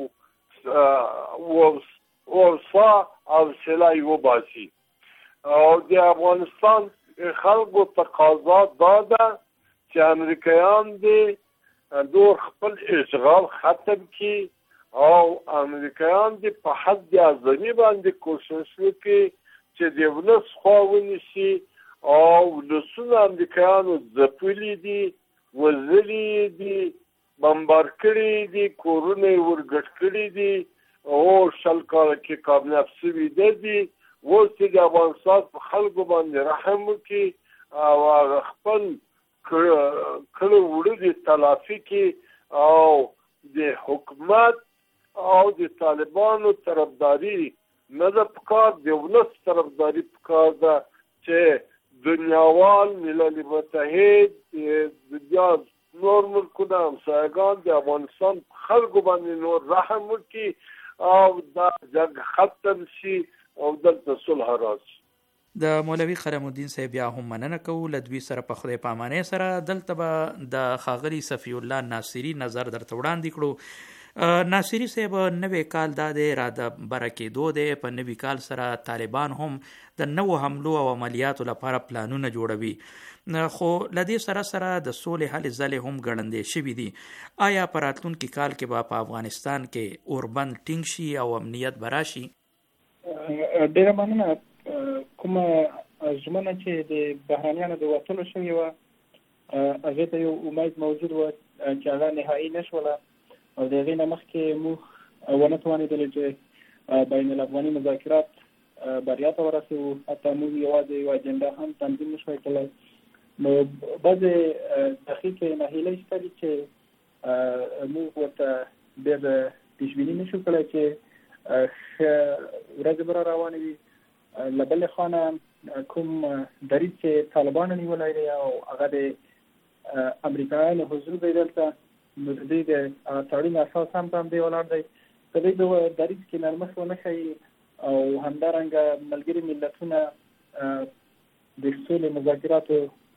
یو ورسا او سلای وباسي. او د افغانستان خلکو تقاضا دا ده چې امریکایان دې دور خپل اشغال ختم کړي او امریکایان دې په حد اعظمي باندې کوشش وکړي چې د ولس خوا ونیسي او ولسونه امریکایانو ځپلي دي، وژلي دي، بمبار کړي دي، کورونه یې ورګډ کړي دي او 20 کاله کې کامیاب شوي دي. اوس چې د افغانستان په خلکو باندې رحم وکړي او هغه خپل کړه وړه دي تلافي کړي او د حکومت او د طالبانو طرفداري نه ده پکار، د ولس طرفداري پکار ده چې دنیاوال ملل متحد د نور ملکونه همسایګان د افغانستان خلکو باندې نور رحم وکړي او دا جنګ ختم شي او دلته صلح راشي. د مولوي قلم الدین صاحب بیا هم مننه کوو له دوی سره په خدای پامانۍ سره. دلته به د ښاغلي صفي الله ناصري نظر درته وړاندې کړو. ناصري صاحب، نوی کال دا دی را د بره کېدو دی، په نوي کال سره طالبان هم د نوو حملو او عملیاتو لپاره پلانونه جوړوي، خو له دې سره سره د سولې هلې ځلې هم ګړندې شوي دي. آیا په راتلونکي کال کې به په افغانستان کې اوربند ټینګ شي او امنیت به راشي؟ ډېره مننه. کومه ژمنه چې د بهرانیانو د وتلو شوې وه هغې ته یو امید موجود وه چې هغه نهایي نه شوله او د هغې نه مخکې موږ ونه توانېدلو چې بین الافغاني مذاکرات بریا ته ورسوو. حتی موږ یوازې یو اجنډا هم تنظیم نه شوی کړلی. نو بعضې دقیقې ناهیلۍ شته دي چې موږ ورته ډېر پیشبیني نه شو کړی چې ښه ورځې به را روانې وي. له بلې خوا نه کوم دریځ چې طالبانو نیولی دی او هغه د امریکایانو حضور دی دلته، نو د دوی د تړون اساس هم په همدې ولاړ دی. که دوی د دریځ کې نرمښت ونه ښیي او همدارنګه ملګري ملتونه د سولې مذاکراتو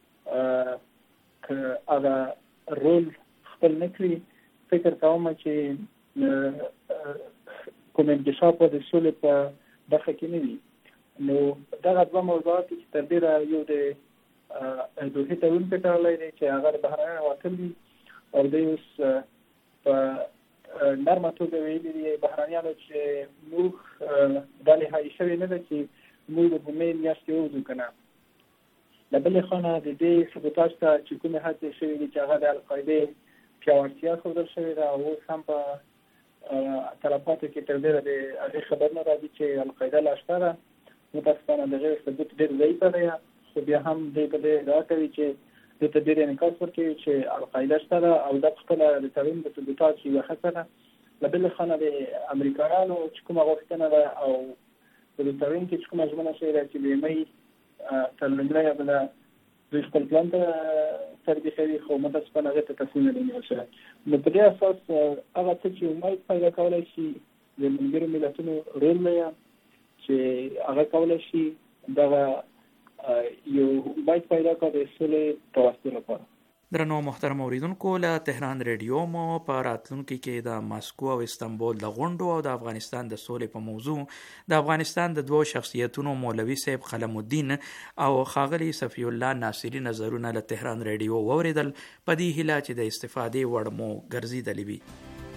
که هغه رول خپل نه کړي، فکر کوم چې کوم انکشاف د سولې په برخه کې نه وي. نو دغه دوه موضوعات چې تر ډېره یو د دوحې تړون پې تړلی دی چې هغه د بهرنیانو وتل دي او دوی اوس په نرمه توګه ویلي دي بهرنیانو چې موږ دا نهایي شوې نه ده چې موږ د مې میاشتې ووځو که نه. له بلې خوا نه د دې سبوتاژ ته چې کومې هڅې شوې دي چې هغه د القاعدې پیاوړتیا ښودل شوې ده او اوس هم په تلفاتو کې تر ډېره د هغې خبر نه راځي چې القاعده لا شته ده. متاسفانه د هغې ثبوت ډېر ضعیفه دی، خو بیا هم دوی په دې ادعا کوي چې دوی ته ډېر انعکاس ورکوي چې القاعده شته ده او دا پخپله د تړون د سبوتاژ یوه هڅه ده له بل خانه د امریکایانو چې کومه غوښتنه ده او د تړون کې چې کومه ژمنه شوې ده چې د مې تر لومړۍ بله دوی خپل پلان ته تطبیقوي، خو متاسفانه هغې ته تصمیم نه دی نیول شوی. نو په دې اساس هغه څه چې امید پیدا کولی شي د ملګرو ملتونو رول دی چې هغه کولی شي دغه یو امید پیدا کړي د سولې توسط لپاره. درنو محترم اوریدونکو، له تهران ریډیو مو په راتلونکي کې د ماسکو او استانبول د غونډو او د افغانستان د سولې په موضوع د افغانستان د دوو شخصیتونو مولوي صاحب قلم الدین او ښاغلي صفی الله ناصري نظرونه له تهران ریډیو واوریدل، په دې هیله چې د استفادې وړ مو ګرځېدلی وي.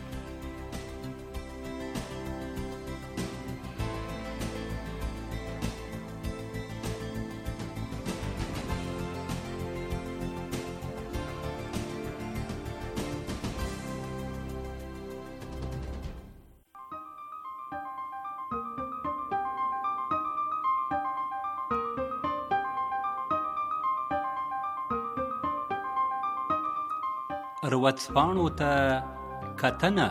ورځپاڼو ته کتنه.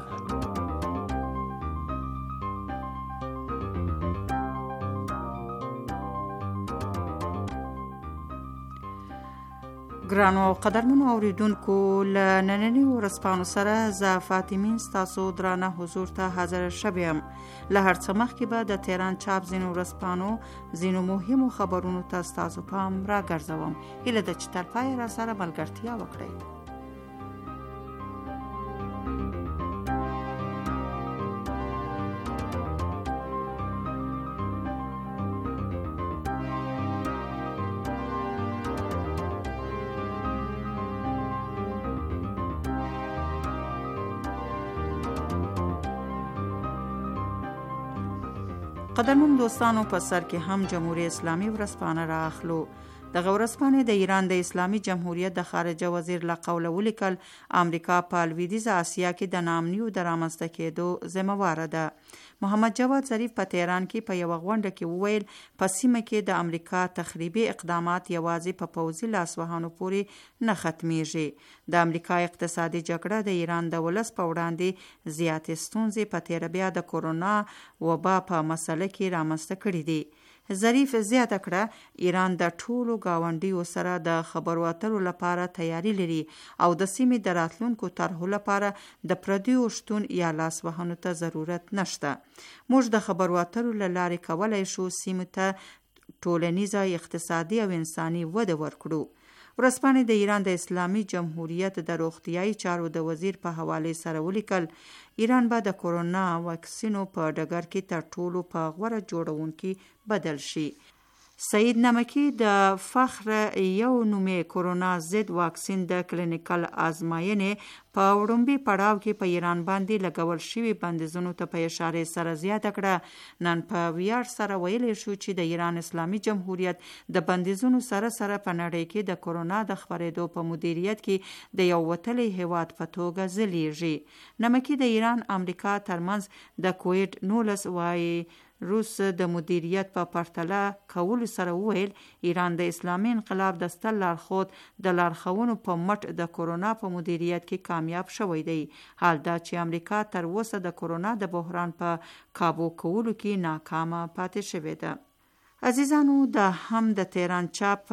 ګرانو او قدرمنو اوریدونکو، له نننۍ ورځپاڼو سره زه فاطمین ستاسو درانه حضور ته حاضر شویم. له هر څه مخکې به د تهران چاپ ځینو ورځپاڼو ځینو مهمو خبرونو ته ستاسو پام راګرځوم. هیله ده چې تر پایه را سره ملګرتیا وکړئ. قدرمن دوستانو، په سر کې هم جمهوریت اسلامي ورځپاڼه را اخلو. دغه ورځپاڼې د ایران د اسلامي جمهوریت د خارجه وزیر له قوله ولیکل امریکا په لویدیځه اسیا کې د ناامنیو د رامنځته کېدو ذمهواره ده. محمد جواد ظریف په تهران کې په یوه غونډه کې وویل په سیمه کې د امریکا تخریبي اقدامات یوازې په پوځي لاسوهانو پورې نه ختمیږي. د امریکا اقتصادي جګړه د ایران د ولس په وړاندې زیاتې ستونزې په تېره بیا د کورونا وبا په مسله کې رامنځته کړي دي. ظریف زیاته کړه ایران د ټولو گاونډیو سره د خبرو اترو لپاره تیاری لري او د سیمې د راتلونکو طرحو لپاره د پردیو شتون یا لاسوهنو ته ضرورت نشته. موږ د خبرو اترو له لارې کولی شو سیمې ته ټولنیزه، اقتصادي او انساني وده ورکړو. ورځپاڼې د ایران د اسلامي جمهوریت د روغتیايي چارو د وزیر په حواله سره ولیکل ایران به د کورونا واکسینو په ډګر کې تر ټولو په غوره جوړونکي بدل شي. سعید نمکی د فخر یو نومې کورونا ضد واکسین د کلینیکل ازمایښتې په وړومبي پړاو کې په ایران باندې لګول شوي بندیزونو ته په اشاره سره زیاته کړه. نن په ویاړ سره ویلی شو چې د ایران اسلامي جمهوریت د بندیزونو سره سره په نړۍ کې د کورونا د خپرېدو په مدیریت کې د یو وتلی هیواد په توګه ځلیږي. نمکی د ایران امریکا ترمنځ د کووډ-19 روس د مدیریت په پرتله کولو سره وویل ایران د اسلامي انقلاب د ستر لارښود د لارښوونو په مټ د کورونا په مدیریت کې کامیاب شوی دی. حال دا چې امریکا تر اوسه د کورونا د بحران په کابو کولو کې ناکامه پاتې شوې ده. عزیزانو، دا هم د تهران چاپ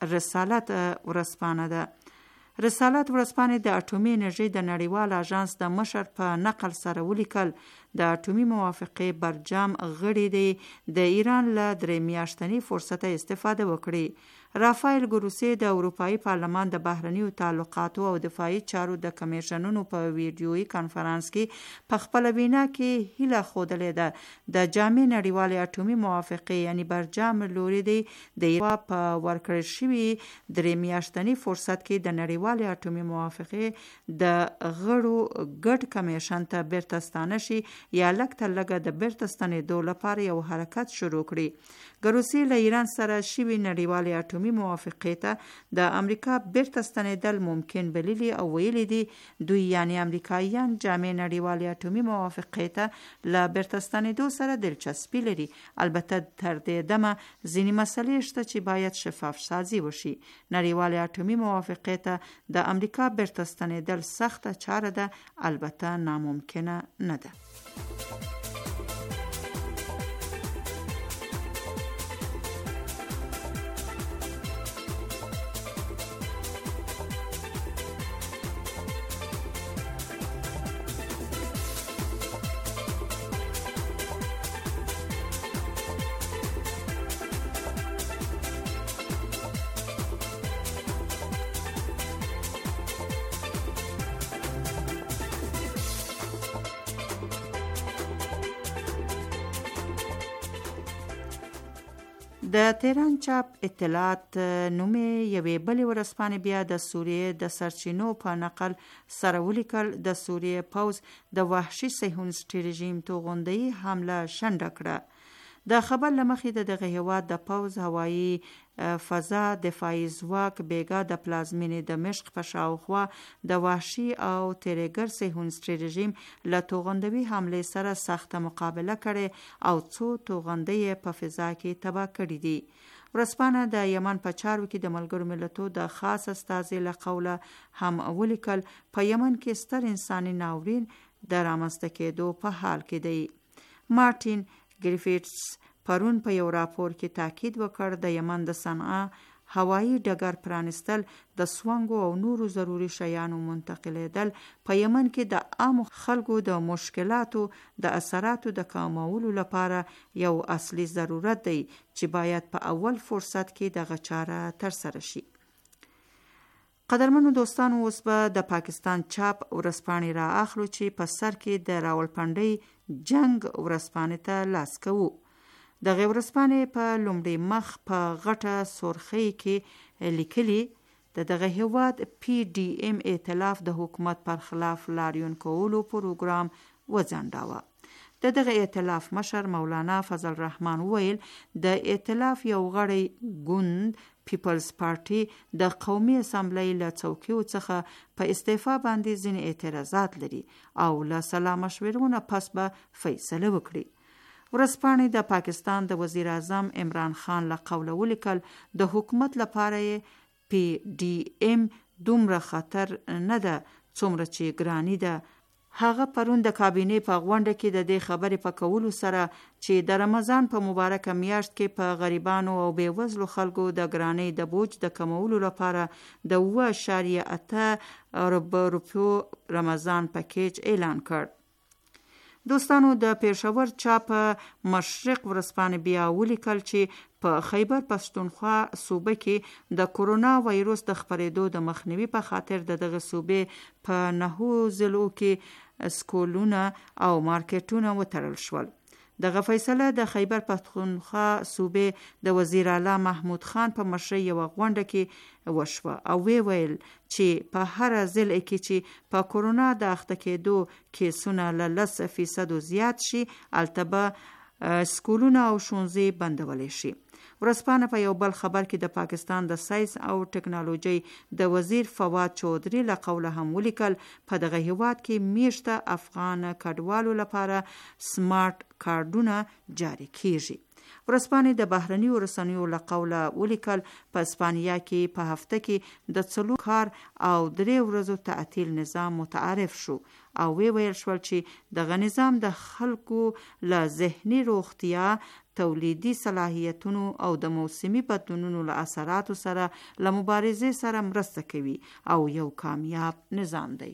رسالت ورځپاڼه ده. رسالت ورځپاڼې د اټومي انرژي د نړیوال اژانس د مشر په نقل سره ولیکل د اټومي موافقې برجام غړي دی د ایران له 3 میاشتني فرصته استفاده وکړي. رافایل ګروسی د اروپایي پارلمان د بهرنیو تعلقاتو او دفاعي چارو د کمیشنونو په ویډیويي کانفرنس کې په خپل وینا کې هیله ښودلې ده د جامع نړیوال اټومي موافقې یعنی برجام لوري دی د ایران په ورکړل شوي 3 میاشتني فرصت کې د نړیوال اټومي موافقې د غړو ګډ کمیشن ته بیرته ستانه شي یا لږ تر لږه د بیرته ستنېدو لپاره یو حرکت شروع کړي. که روسیې له ایران سره شوي نړیوالې اټومي موافقې ته د امریکا بیرته ستنېدل ممکن بللي او ویلي دي دوی یعنی امریکایان جامع نړیوالې اټومي موافقې ته له بیرته ستنېدو سره دلچسپي لري. البته تر دې دمه ځینې مسلې شته چې باید شفاف سازي وشي. نړیوالې اټومي موافقې ته د امریکا بیرته ستنېدل سخته چاره ده، البته ناممکنه نه ده. د تهران چاپ اطلاعات نومې یوې بلې ورځپاڼې بیا د سوریې د سرچینو په نقل سره ولیکل د سوریې پوځ د وحشي صهیونیستي رژیم توغندۍ حمله شنډه کړه. د خبر له مخې د دغه هیواد د پوځ هوایي فضا دفاعي ځواک بیګا د پلازمینې دمشق په شاوخوا د وحشي او تیرهګر صهیونیستي رژیم له توغندوي حملې سره سخته مقابله کړې او څو توغندۍ په فضا کې تباه کړي دي. ورځپاڼه د یمن په چارو کې د ملګرو ملتونو د خاص استازي له قوله هم ولیکل په یمن کې ستر انساني ناورین د رامنځته کېدو په حال کې دی. مارټین ګریفټس پرون په یو راپور کې تاکید وکړ د یمن د صنعا هوایی ډګر پرانستل د سوانګو او نورو ضروري شیانو منتقلیدل په یمن کې د عام خلکو د مشکلاتو د اثراتو د کمولو لپاره یو اصلي ضرورت دی چې باید په اول فرصت کې دغه چاره ترسره شي. قدرمنو دوستانو، اوس به د پاکستان چاپ ورځپاڼې را اخلو چې په سر کې د راولپنډۍ جنگ ورځپاڼې ته لاس کوو. دغه ورځپاڼې په لومړي مخ په غټه سرخۍ کې لیکلي د دغه هیواد PDM ائتلاف د حکومت پر خلاف لاریون کولو پروګرام وځنډاوه. د دغه ائتلاف مشر مولانا فضل الرحمن ویل د ائتلاف یو غړی ګوند پیپلز پارټي د قومي اسامبلی له څوکیو څخه په استعفا باندې ځینې اعتراضات لري او له سلا مشورونه پس به فیصله وکړي. ورځپاڼې د پاکستان د وزیر اعظم عمران خان له قوله ولیکل د حکومت لپاره PDM دومره خطر نه ده څومره چې ګرانی ده. هغه پرون د کابینې په غونډه کې د دې خبرې په کولو سره چې د رمضان په مبارکه میاشت کې په غریبانو او بیوزلو خلکو د ګرانۍ د بوج د کمولو لپاره د 2.8 ارب روپیو رمضان پکیج اعلان کړ. دوستانو، د پېښور چاپ مشرق ورځپاڼې بیا ولیکل چې په خیبر پښتونخوا صوبه کې د کورونا وایروس د خپرېدو د مخنیوي په خاطر دغه صوبې په 9 ضلعو کې سکولونه او مارکیټونه وتړل شول. دغه فیصله د خیبر پښتونخوا صوبې د وزیر اعلی محمود خان په مشرۍ یو غونډه کې وشوه او ویل چې په هر ضلع کې چې په کورونا د اخته کېدو کیسونه له 10% زیات شي البته سکولونه او ښوونځي بندولی شي. ورځپاڼه په یو بل خبر کې د پاکستان د ساینس او ټکنالوژي د وزیر فواد چودھری له قوله هم ولیکل په دغه هیواد کې میشته افغان کډوالو لپاره سمارټ کارډونه جاری کیږي. ورځپاڼې د بهرني رسنیو له قوله ولیکل په اسپانیا کې په هفته کې د 4 کار او 3 ورځو تعطیل نظام متعارف شو او ویل شول چې دغه نظام د خلکو له ذهني روغتیا، تولیدي صلاحیتونو او د موسمي بدلونونو له اثراتو سره له مبارزې سره مرسته کوي او یو کامیاب نظام دی.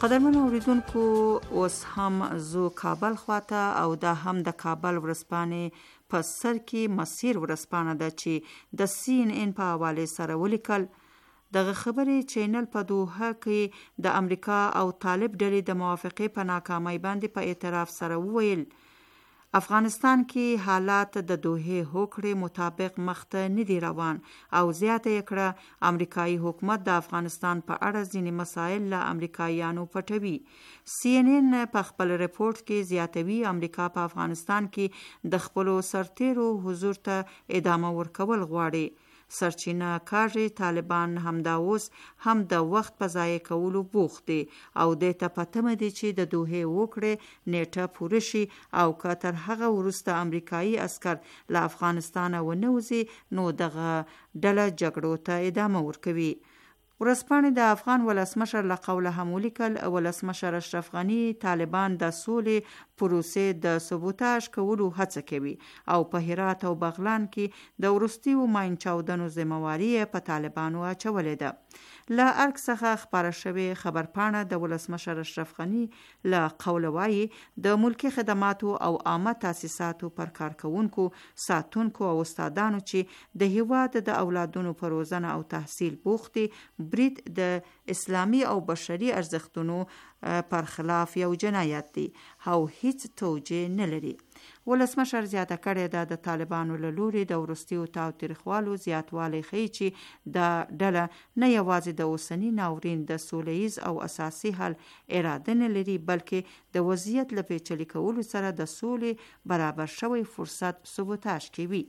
قدرمن اوریدونکو اوس هم زو کابل خواته او دا هم د کابل ورځپاڼې په سر کې مسیر ورځپاڼه ده چې د CNN په حواله سره ولیکل دغه خبرې چینل په دوحه کې د امریکا او طالب ډلې د موافقې په ناکامۍ باندې په اعتراف سره وویل افغانستان کې حالات د دوحه هوکړې مطابق مخته نه دي روان او زیاته یې کړه امریکایي حکومت د افغانستان په اړه ځینې مسایل له امریکایانو پټوي. CNN په خپل رپورت کې زیاتوي امریکا په افغانستان کې د خپلو سرتیرو حضور ته ادامه ورکول غواړي. سرچینه کاږي طالبان همدا اوس هم د وخت په ضایع کولو بوخت دي او د ته پتمه دي چې د دوحه وکړې نیټه پوره شي او که تر هغه وروسته امریکایي عسكر له افغانستان ونوځي نو دغه ډله جګړو ته ادامه ورکوي. ورځپاڼې د افغان ولسمشر له قوله هم ولیکل ولسمشر اشرف غني طالبان د سولې پروسې د سبوتاژ کولو هڅه کوي او په هرات او بغلان کې د وروستیو ماین چاودنو ذمہواری په طالبانو اچولې ده. له ارګ څخه خبره شوې خبرپاڼه د ولسمشر اشرف غني له قوله وایي د ملکي خدماتو او عامه تاسیساتو پر کارکونکو ساتونکو او استادانو چې د هیواد د اولادونو په روزنه او تحصیل بوختي برید د اسلامی او بشري ارزښتونو پر خلاف یو جنایت دی او هیڅ توجیه نه لري. ولسمشر زیاته کړې ده د طالبانو له لوري د وروستیو تاوتریخوالو زیاتوالی ښیي چې دا ډله نه یوازې د اوسني ناورین د سولیز او اساسي حل اراده نه لري بلکې د وضعیت له پیچلي کولو سره د سولې برابر شوی فرصت سبوتاژ کوي.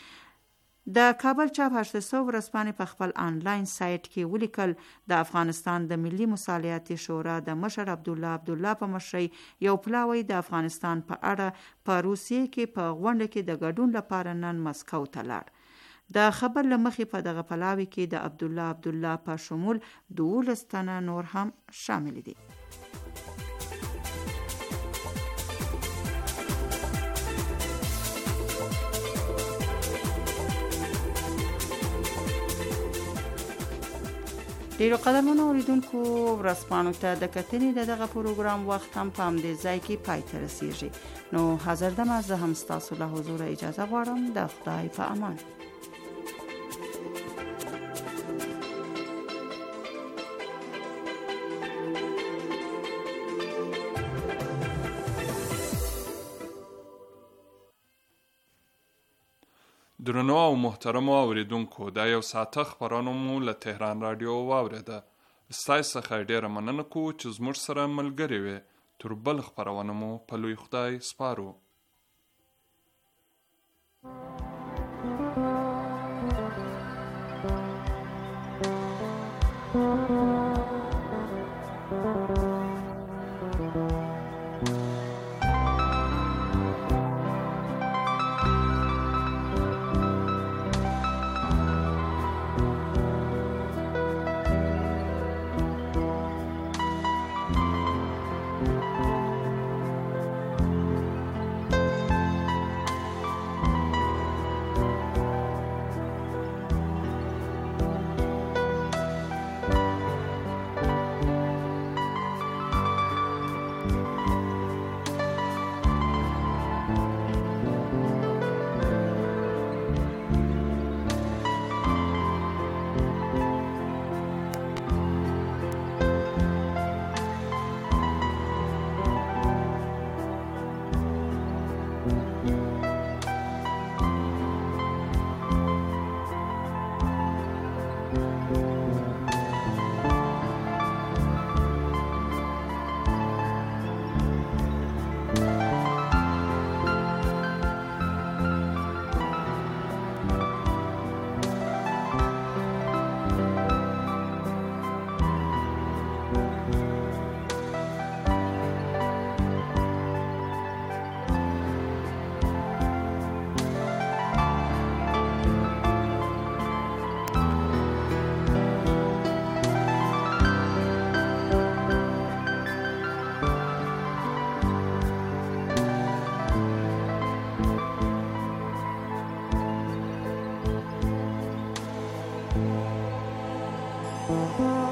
د کابل چاپ 800 ورځپاڼې په خپل آنلاین سایت کې ولیکل د افغانستان د ملي مصالحاتي شورا د مشر عبدالله په مشرۍ یو پلاوی د افغانستان په اړه په روسیې کې په غونډه کې د ګډون لپاره نن مسکو ته لاړ. د خبر له مخې په دغه پلاوی کې د عبدالله په شمول 12 تنه نور هم شامل دي. ډیرو قدرمنو اوریدونکو ورځپاڼو ته د کتنې دغه پروګرام وخت هم په همدې ځای کې پای ته رسیږي. نو حاضر دمه زه هم ستاسو له حضور اجازه غواړم. د خدای په امان. درنو او محترمو اوریدونکو دا یو ساعته خبرونه مو له تهران رادیو واوریده. ستاسو څخه ډیره مننه کوو چې زموږ سره ملګري وي. تر بل خبرونه مو په لوی خدای سپارو. Thank you.